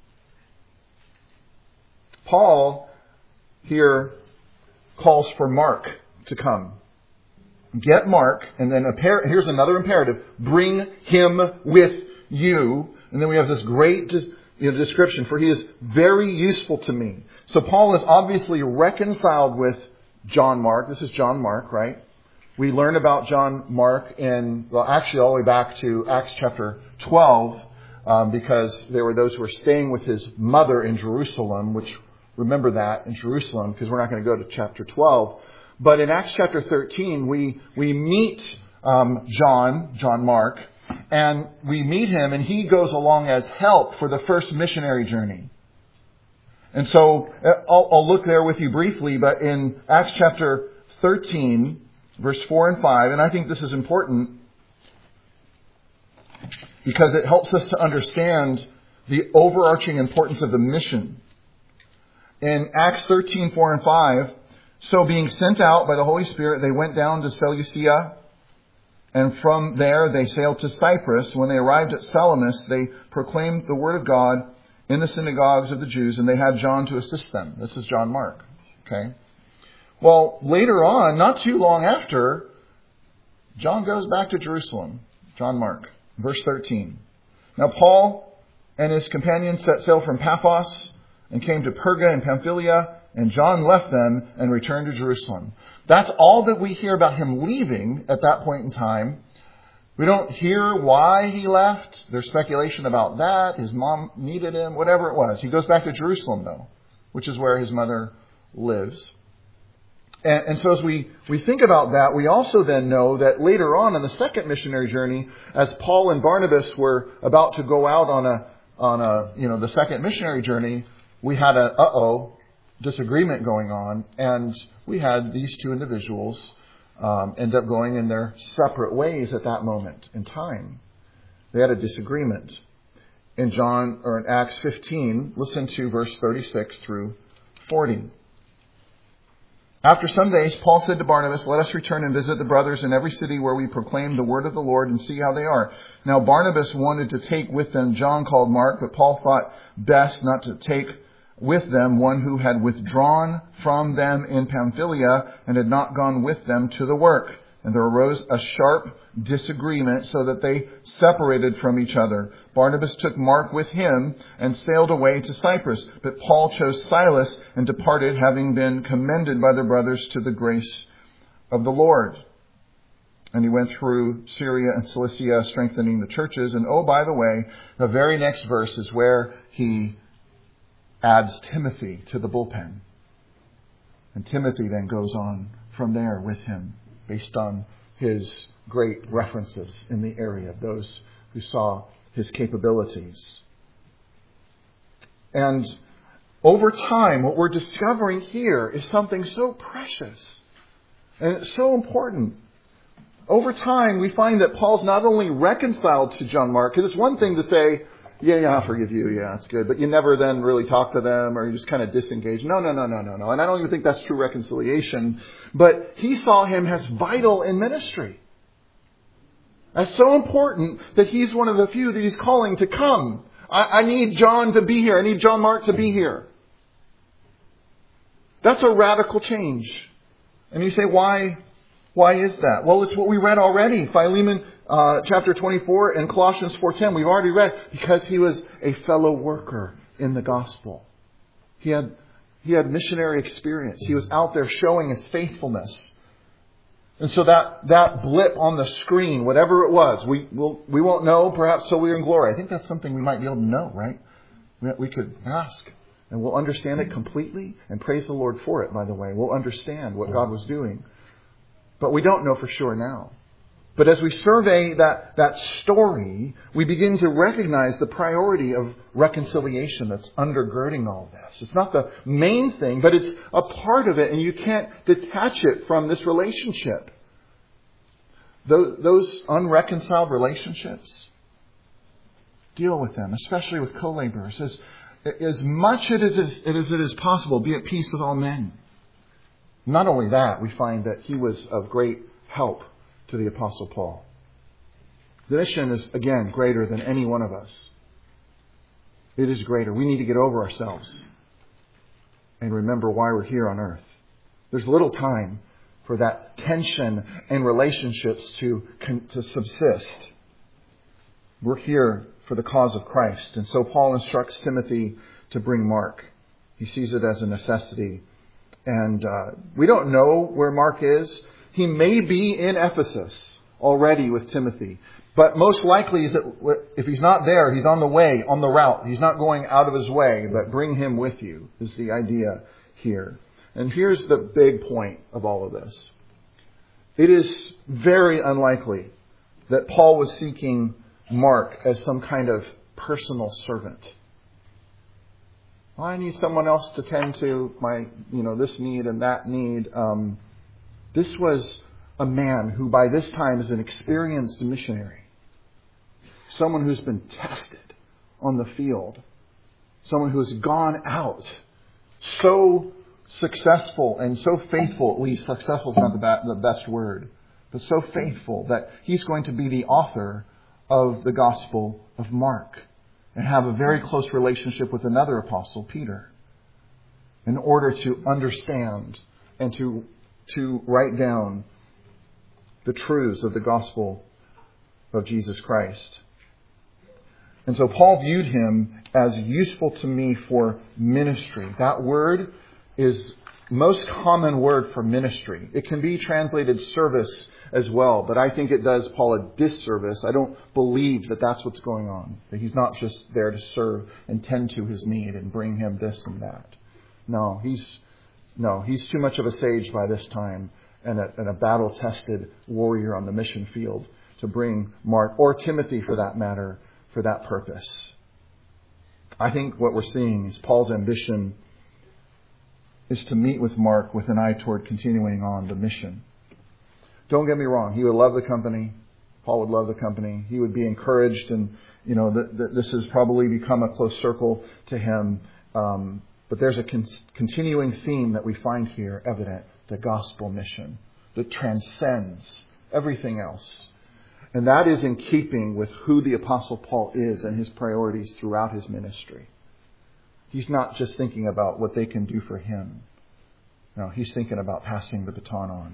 Paul here calls for Mark to come. Get Mark, and then here's another imperative. Bring him with you. And then we have this great you know, description, for he is very useful to me. So Paul is obviously reconciled with John Mark. This is John Mark, right? We learn about John Mark in, well, actually all the way back to Acts chapter twelve, um, because there were those who were staying with his mother in Jerusalem, which, remember that, in Jerusalem, because we're not going to go to chapter twelve. But in Acts chapter thirteen, we we meet um, John, John Mark, and we meet him, and he goes along as help for the first missionary journey. And so I'll, I'll look there with you briefly, but in Acts chapter thirteen, verse four and five, and I think this is important because it helps us to understand the overarching importance of the mission. In Acts thirteen, four and five, so being sent out by the Holy Spirit, they went down to Seleucia, and from there they sailed to Cyprus. When they arrived at Salamis, they proclaimed the word of God in the synagogues of the Jews, and they had John to assist them. This is John Mark. Okay. Well, later on, not too long after, John goes back to Jerusalem. John Mark, verse thirteen. Now Paul and his companions set sail from Paphos and came to Perga in Pamphylia, and John left them and returned to Jerusalem. That's all that we hear about him leaving at that point in time. We don't hear why he left. There's speculation about that. His mom needed him, whatever it was. He goes back to Jerusalem, though, which is where his mother lives. And, and so as we, we think about that, we also then know that later on in the second missionary journey, as Paul and Barnabas were about to go out on a, on a, you know, the second missionary journey, we had a, uh-oh, disagreement going on, and we had these two individuals um, end up going in their separate ways at that moment in time. They had a disagreement. In John or in Acts fifteen, listen to verse thirty-six through forty. After some days, Paul said to Barnabas, "Let us return and visit the brothers in every city where we proclaim the word of the Lord and see how they are." Now Barnabas wanted to take with them John called Mark, but Paul thought best not to take with them one who had withdrawn from them in Pamphylia and had not gone with them to the work. And there arose a sharp disagreement so that they separated from each other. Barnabas took Mark with him and sailed away to Cyprus. But Paul chose Silas and departed, having been commended by the brothers to the grace of the Lord. And he went through Syria and Cilicia, strengthening the churches. And oh, by the way, the very next verse is where he adds Timothy to the bullpen. And Timothy then goes on from there with him based on his great references in the area, those who saw his capabilities. And over time, what we're discovering here is something so precious and it's so important. Over time, we find that Paul's not only reconciled to John Mark, because it's one thing to say, Yeah, yeah, I'll forgive you. Yeah, it's good. But you never then really talk to them, or you just kind of disengage. No, no, no, no, no, no. And I don't even think that's true reconciliation. But he saw him as vital in ministry. As so important that he's one of the few that he's calling to come. I, I need John to be here. I need John Mark to be here. That's a radical change. And you say, why? Why is that? Well, it's what we read already. Philemon uh, chapter twenty-four and Colossians four ten. We've already read. Because he was a fellow worker in the gospel. He had, he had missionary experience. He was out there showing his faithfulness. And so that, that blip on the screen, whatever it was, we will we won't know, perhaps till we're in glory. I think that's something we might be able to know, right? We, we could ask. And we'll understand it completely. And praise the Lord for it, by the way. We'll understand what God was doing. But we don't know for sure now. But as we survey that, that story, we begin to recognize the priority of reconciliation that's undergirding all this. It's not the main thing, but it's a part of it, and you can't detach it from this relationship. Those, those unreconciled relationships, deal with them, especially with co-laborers. As, as much as it, is, as it is possible, be at peace with all men. Not only that, we find that he was of great help to the Apostle Paul. The mission is, again, greater than any one of us. It is greater. We need to get over ourselves and remember why we're here on earth. There's little time for that tension and relationships to, to subsist. We're here for the cause of Christ. And so Paul instructs Timothy to bring Mark. He sees it as a necessity. And uh, we don't know where Mark is. He may be in Ephesus already with Timothy. But most likely, is that if he's not there, he's on the way, on the route. He's not going out of his way, but bring him with you is the idea here. And here's the big point of all of this. It is very unlikely that Paul was seeking Mark as some kind of personal servant. Well, I need someone else to tend to my, you know, this need and that need. Um, this was a man who by this time is an experienced missionary. Someone who's been tested on the field. Someone who has gone out so successful and so faithful, at least successful is not the, ba- the best word, but so faithful that he's going to be the author of the Gospel of Mark and have a very close relationship with another apostle, Peter, in order to understand and to, to write down the truths of the gospel of Jesus Christ. And so Paul viewed him as useful to me for ministry. That word is most common word for ministry. It can be translated service as well, but I think it does Paul a disservice. I don't believe that that's what's going on. That he's not just there to serve and tend to his need and bring him this and that. No, he's no, he's too much of a sage by this time and a, and a battle-tested warrior on the mission field to bring Mark, or Timothy for that matter, for that purpose. I think what we're seeing is Paul's ambition is to meet with Mark with an eye toward continuing on the mission. Don't get me wrong. He would love the company. Paul would love the company. He would be encouraged, and you know th- th- this has probably become a close circle to him. Um, but there's a con- continuing theme that we find here evident: the gospel mission that transcends everything else, and that is in keeping with who the Apostle Paul is and his priorities throughout his ministry. He's not just thinking about what they can do for him. No, he's thinking about passing the baton on.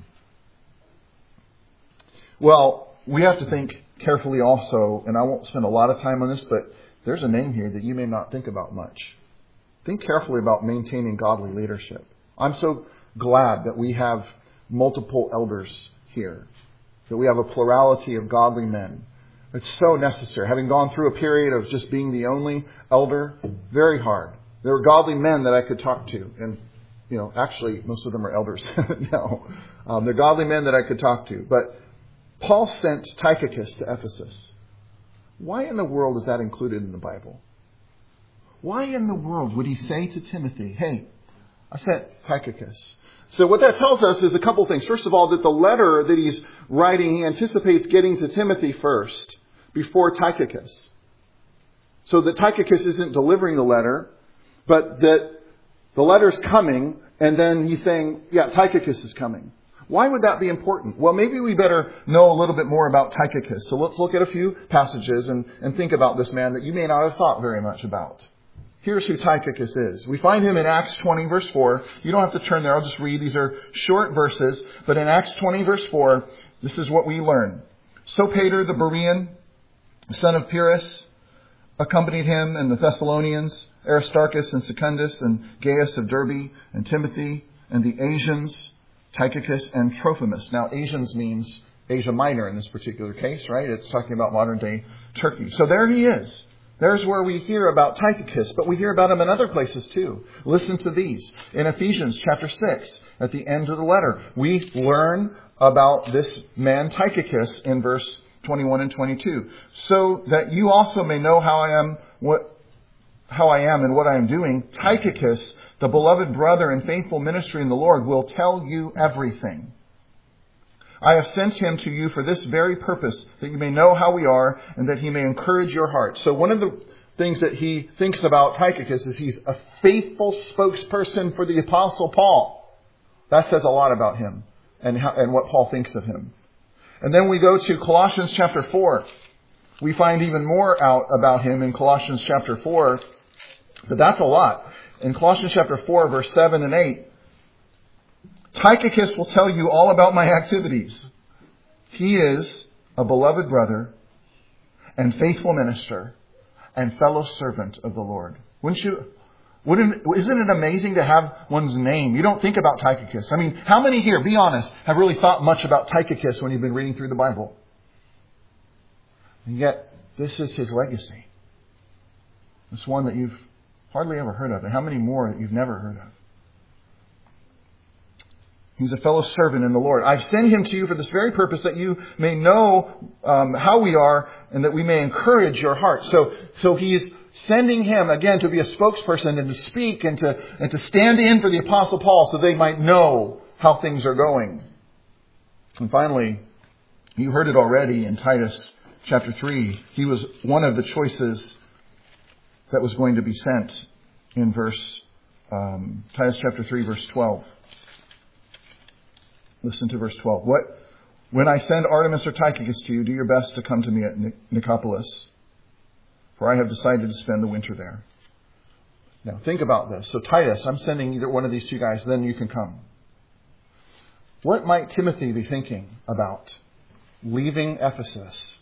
Well, we have to think carefully also, and I won't spend a lot of time on this, but there's a name here that you may not think about much. Think carefully about maintaining godly leadership. I'm so glad that we have multiple elders here, that we have a plurality of godly men. It's so necessary. Having gone through a period of just being the only elder, very hard. There were godly men that I could talk to, and you know, actually, most of them are elders now. Um, they're godly men that I could talk to. But Paul sent Tychicus to Ephesus. Why in the world is that included in the Bible? Why in the world would he say to Timothy, hey, I sent Tychicus? So what that tells us is a couple things. First of all, that the letter that he's writing, he anticipates getting to Timothy first before Tychicus. So that Tychicus isn't delivering the letter, but that the letter's coming, and then he's saying, yeah, Tychicus is coming. Why would that be important? Well, maybe we better know a little bit more about Tychicus. So let's look at a few passages and, and think about this man that you may not have thought very much about. Here's who Tychicus is. We find him in Acts twenty, verse four. You don't have to turn there. I'll just read. These are short verses. But in Acts twenty, verse four, this is what we learn. Sopater the Berean, son of Pyrrhus, accompanied him, and the Thessalonians, Aristarchus and Secundus, and Gaius of Derbe, and Timothy, and the Asians, Tychicus and Trophimus. Now, Asians means Asia Minor in this particular case, right? It's talking about modern day Turkey. So there he is. There's where we hear about Tychicus, but we hear about him in other places too. Listen to these. In Ephesians chapter six, at the end of the letter, we learn about this man Tychicus in verse twenty-one and twenty-two. So that you also may know how I am, what, how I am and what I am doing, Tychicus, the beloved brother and faithful ministry in the Lord, will tell you everything. I have sent him to you for this very purpose, that you may know how we are and that he may encourage your heart. So one of the things that he thinks about Tychicus is he's a faithful spokesperson for the Apostle Paul. That says a lot about him and, how, and what Paul thinks of him. And then we go to Colossians chapter four. We find even more out about him in Colossians chapter four, but that's a lot. In Colossians chapter four, verse seven and eight, Tychicus will tell you all about my activities. He is a beloved brother and faithful minister and fellow servant of the Lord. Wouldn't you, wouldn't, isn't it amazing to have one's name? You don't think about Tychicus. I mean, how many here, be honest, have really thought much about Tychicus when you've been reading through the Bible? And yet, this is his legacy. It's one that you've hardly ever heard of. And how many more that you've never heard of? He's a fellow servant in the Lord. I've sent him to you for this very purpose, that you may know um, how we are and that we may encourage your heart. So, so he's sending him again to be a spokesperson and to speak and to, and to stand in for the Apostle Paul so they might know how things are going. And finally, you heard it already in Titus chapter three. He was one of the choices that was going to be sent in verse, um, Titus chapter three, verse twelve. Listen to verse twelve. What, when I send Artemas or Tychicus to you, do your best to come to me at Nicopolis, for I have decided to spend the winter there. Now, think about this. So Titus, I'm sending either one of these two guys, then you can come. What might Timothy be thinking about leaving Ephesus?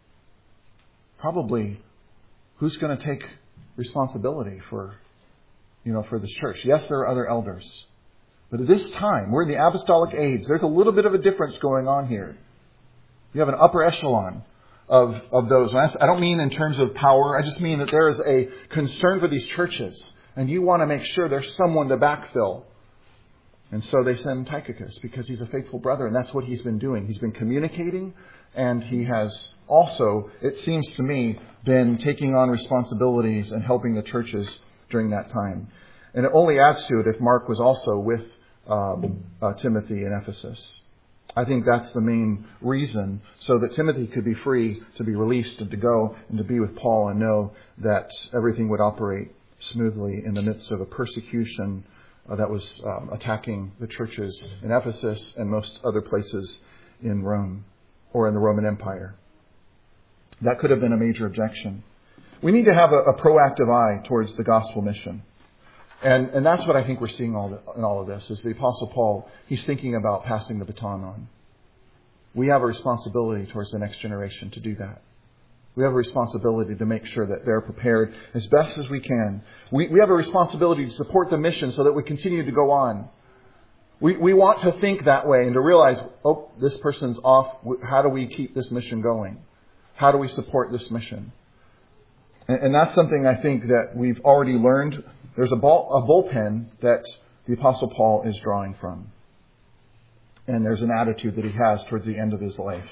Probably, who's going to take responsibility for, you know, for this church? Yes, there are other elders. But at this time, we're in the apostolic age. There's a little bit of a difference going on here. You have an upper echelon of, of those. I don't mean in terms of power. I just mean that there is a concern for these churches. And you want to make sure there's someone to backfill. And so they send Tychicus because he's a faithful brother. And that's what he's been doing. He's been communicating. And he has also, it seems to me, been taking on responsibilities and helping the churches during that time. And it only adds to it if Mark was also with um, uh, Timothy in Ephesus. I think that's the main reason, so that Timothy could be free to be released and to go and to be with Paul and know that everything would operate smoothly in the midst of a persecution uh, that was um, attacking the churches in Ephesus and most other places in Rome or in the Roman Empire. That could have been a major objection. We need to have a, a proactive eye towards the gospel mission. And, and that's what I think we're seeing all the, in all of this, is the Apostle Paul, he's thinking about passing the baton on. We have a responsibility towards the next generation to do that. We have a responsibility to make sure that they're prepared as best as we can. We, we have a responsibility to support the mission so that we continue to go on. We, we want to think that way and to realize, oh, this person's off. How do we keep this mission going? How do we support this mission? And, and that's something I think that we've already learned. There's a, ball, a bullpen that the Apostle Paul is drawing from. And there's an attitude that he has towards the end of his life.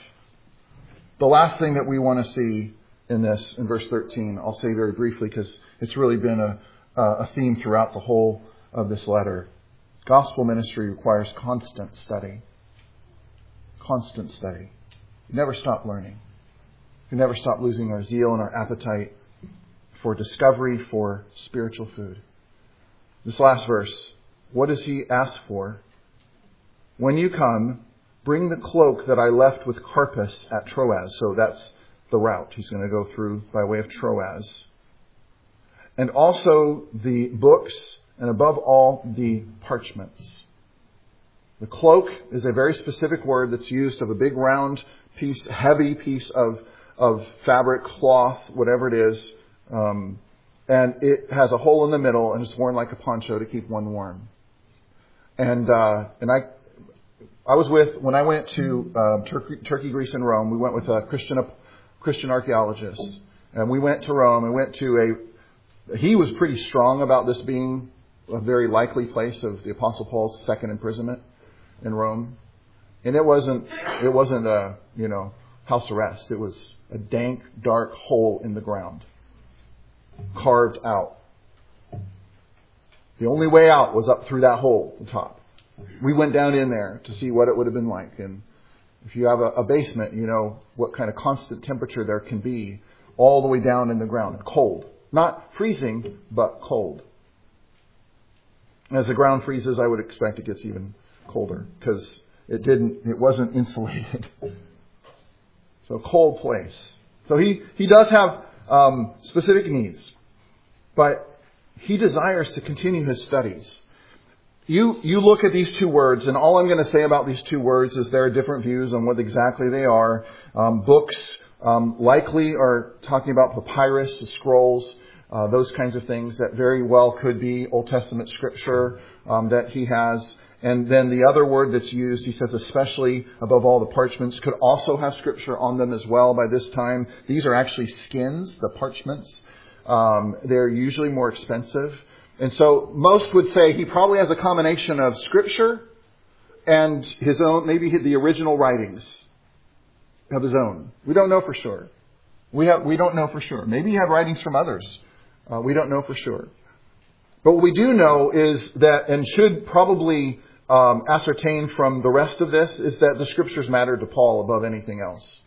The last thing that we want to see in this, in verse thirteen, I'll say very briefly because it's really been a, a theme throughout the whole of this letter. Gospel ministry requires constant study. Constant study. You never stop learning. You never stop losing our zeal and our appetite for discovery, for spiritual food. This last verse, what does he ask for? When you come, bring the cloak that I left with Carpus at Troas. So that's the route he's going to go through by way of Troas. And also the books, and above all, the parchments. The cloak is a very specific word that's used of a big round piece, heavy piece of, of fabric, cloth, whatever it is. Um, and it has a hole in the middle and it's worn like a poncho to keep one warm. And, uh, and I, I was with, when I went to, uh, Turkey, Turkey, Greece and Rome, we went with a Christian, Christian archaeologist. And we went to Rome and went to a, he was pretty strong about this being a very likely place of the Apostle Paul's second imprisonment in Rome. And it wasn't, it wasn't a, you know, house arrest. It was a dank, dark hole in the ground, carved out. The only way out was up through that hole at the top. We went down in there to see what it would have been like. And if you have a, a basement, you know what kind of constant temperature there can be all the way down in the ground. Cold. Not freezing, but cold. As the ground freezes, I would expect it gets even colder because it didn't, it wasn't insulated. So cold place. So he, he does have um, specific needs, but he desires to continue his studies. You, you look at these two words, and all I'm going to say about these two words is there are different views on what exactly they are. Um, books um, likely are talking about papyrus, the scrolls, uh, those kinds of things that very well could be Old Testament scripture um, that he has. And then the other word that's used, he says, especially above all the parchments, could also have scripture on them as well by this time. These are actually skins, the parchments. Um, they're usually more expensive. And so most would say he probably has a combination of scripture and his own, maybe the original writings of his own. We don't know for sure. We have, we don't know for sure. Maybe he had writings from others. Uh, we don't know for sure. But what we do know is that, and should probably um, ascertain from the rest of this, is that the scriptures mattered to Paul above anything else.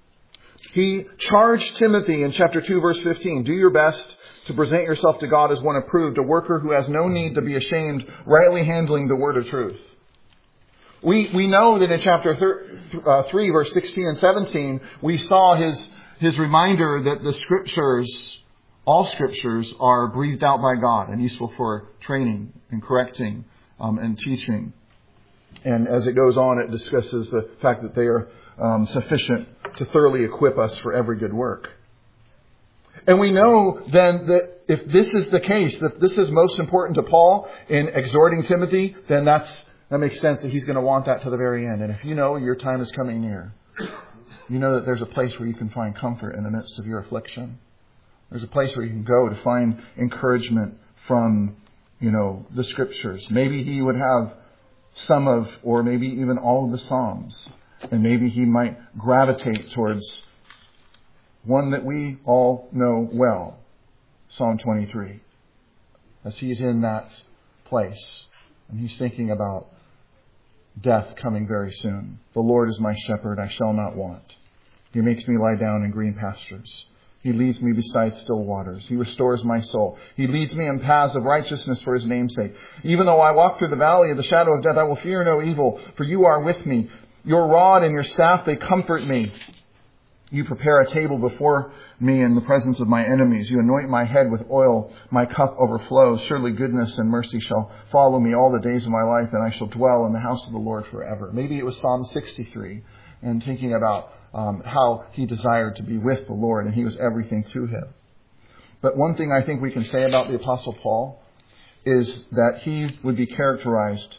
He charged Timothy in chapter two, verse fifteen, do your best to present yourself to God as one approved, a worker who has no need to be ashamed, rightly handling the word of truth. We we know that in chapter thir- uh, three, verse sixteen and seventeen, we saw his his reminder that the scriptures, all scriptures, are breathed out by God and useful for training and correcting um, and teaching. And as it goes on, it discusses the fact that they are um, sufficient to thoroughly equip us for every good work. And we know then that if this is the case, that this is most important to Paul in exhorting Timothy, then that's, that makes sense that he's going to want that to the very end. And if you know your time is coming near, you know that there's a place where you can find comfort in the midst of your affliction. There's a place where you can go to find encouragement from, you know, the scriptures. Maybe he would have some of, or maybe even all of the Psalms. And maybe he might gravitate towards one that we all know well, Psalm twenty-three. As he's in that place, and he's thinking about death coming very soon. The Lord is my shepherd, I shall not want. He makes me lie down in green pastures. He leads me beside still waters. He restores my soul. He leads me in paths of righteousness for his name's sake. Even though I walk through the valley of the shadow of death, I will fear no evil, for you are with me. Your rod and your staff, they comfort me. You prepare a table before me in the presence of my enemies. You anoint my head with oil. My cup overflows. Surely goodness and mercy shall follow me all the days of my life, and I shall dwell in the house of the Lord forever. Maybe it was Psalm sixty-three, and thinking about um, how he desired to be with the Lord, and he was everything to him. But one thing I think we can say about the Apostle Paul is that he would be characterized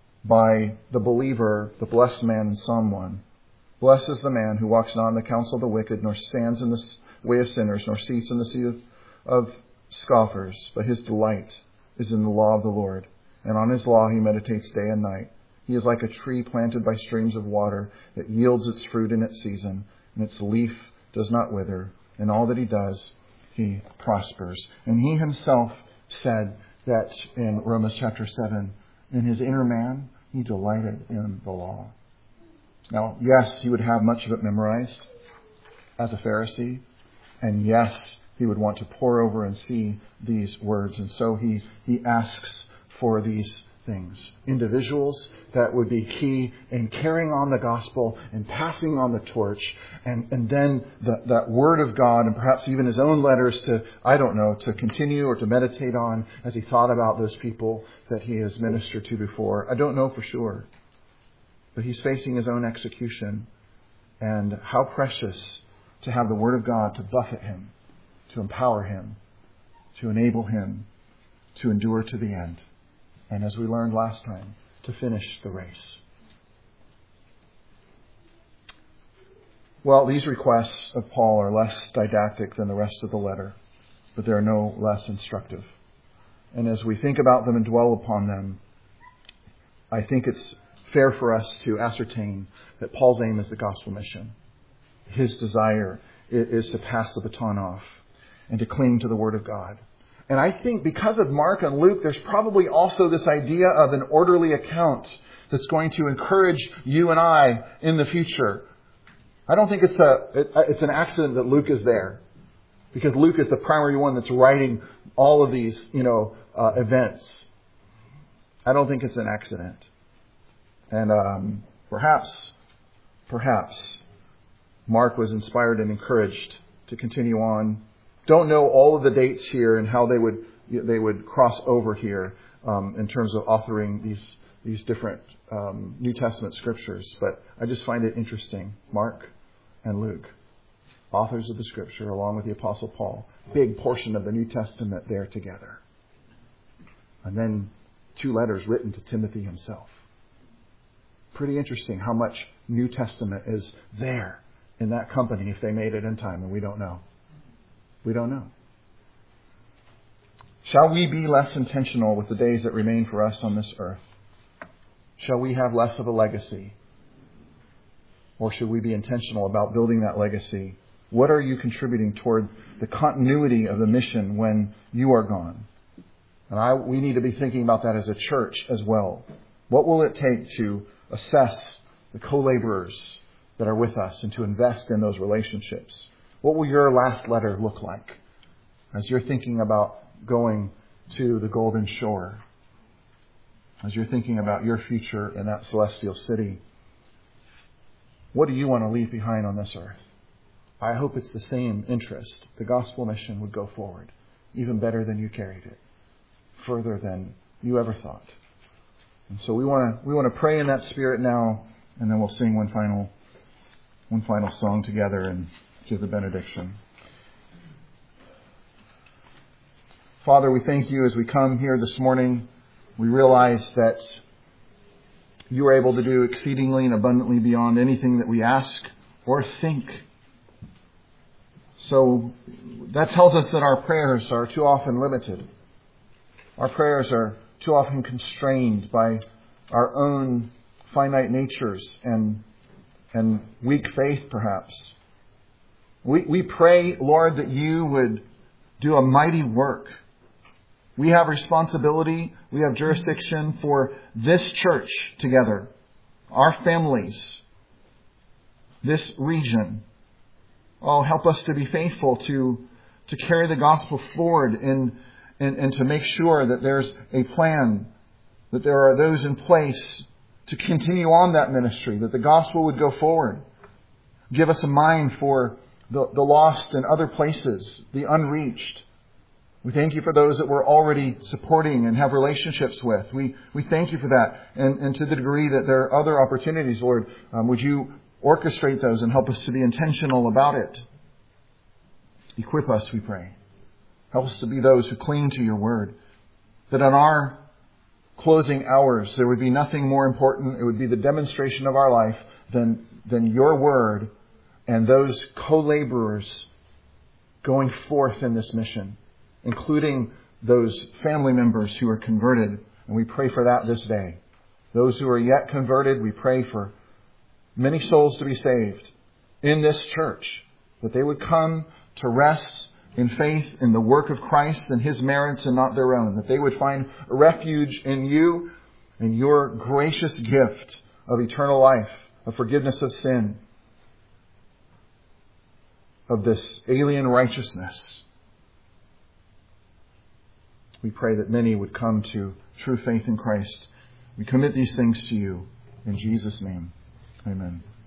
by the believer, the blessed man in Psalm one. Blessed is the man who walks not in the counsel of the wicked, nor stands in the way of sinners, nor seats in the seat of, of scoffers. But his delight is in the law of the Lord, and on his law he meditates day and night. He is like a tree planted by streams of water that yields its fruit in its season, and its leaf does not wither. In all that he does, he prospers. And he himself said that in Romans chapter seven, in his inner man, he delighted in the law. Now, yes, he would have much of it memorized as a Pharisee. And yes, he would want to pore over and see these words. And so he, he asks for these things. Individuals that would be key in carrying on the gospel and passing on the torch. And, and then the, that word of God, and perhaps even his own letters to, I don't know, to continue or to meditate on as he thought about those people that he has ministered to before. I don't know for sure. But he's facing his own execution. And how precious to have the word of God to buffet him, to empower him, to enable him to endure to the end. And as we learned last time, to finish the race. Well, these requests of Paul are less didactic than the rest of the letter, but they are no less instructive. And as we think about them and dwell upon them, I think it's fair for us to ascertain that Paul's aim is the gospel mission. His desire is to pass the baton off and to cling to the Word of God. And I think because of Mark and Luke, there's probably also this idea of an orderly account that's going to encourage you and I in the future. I don't think it's a it, it's an accident that Luke is there, because Luke is the primary one that's writing all of these, you know, uh, events. I don't think it's an accident. And um, perhaps, perhaps Mark was inspired and encouraged to continue on. Don't know all of the dates here and how they would they would cross over here um, in terms of authoring these these different um, New Testament scriptures, but I just find it interesting. Mark and Luke, authors of the Scripture, along with the Apostle Paul, big portion of the New Testament there together, and then two letters written to Timothy himself. Pretty interesting how much New Testament is there in that company if they made it in time, and we don't know. We don't know. Shall we be less intentional with the days that remain for us on this earth? Shall we have less of a legacy? Or should we be intentional about building that legacy? What are you contributing toward the continuity of the mission when you are gone? And I, we need to be thinking about that as a church as well. What will it take to assess the co-laborers that are with us and to invest in those relationships? What will your last letter look like as you're thinking about going to the golden shore? As you're thinking about your future in that celestial city? What do you want to leave behind on this earth? I hope it's the same interest. The gospel mission would go forward, even better than you carried it, further than you ever thought. And so we want to we want to pray in that spirit now, and then we'll sing one final one final song together and give the benediction. Father, we thank you as we come here this morning. We realize that you are able to do exceedingly and abundantly beyond anything that we ask or think. So that tells us that our prayers are too often limited. Our prayers are too often constrained by our own finite natures and and weak faith, perhaps. We, we pray, Lord, that you would do a mighty work. We have responsibility. We have jurisdiction for this church together, our families, this region. Oh, help us to be faithful to, to carry the gospel forward and, and, and to make sure that there's a plan, that there are those in place to continue on that ministry, that the gospel would go forward. Give us a mind for the, the lost in other places, the unreached. We thank you for those that we're already supporting and have relationships with. We we thank you for that. And, and to the degree that there are other opportunities, Lord, um, would you orchestrate those and help us to be intentional about it? Equip us, we pray. Help us to be those who cling to your word. That on our closing hours, there would be nothing more important. It would be the demonstration of our life than, than your word and those co-laborers going forth in this mission, including those family members who are converted. And we pray for that this day. Those who are yet converted, we pray for many souls to be saved in this church, that they would come to rest in faith in the work of Christ and his merits and not their own, that they would find refuge in you and your gracious gift of eternal life, of forgiveness of sin, of this alien righteousness We pray that many would come to true faith in Christ. We commit these things to you. In Jesus' name, amen.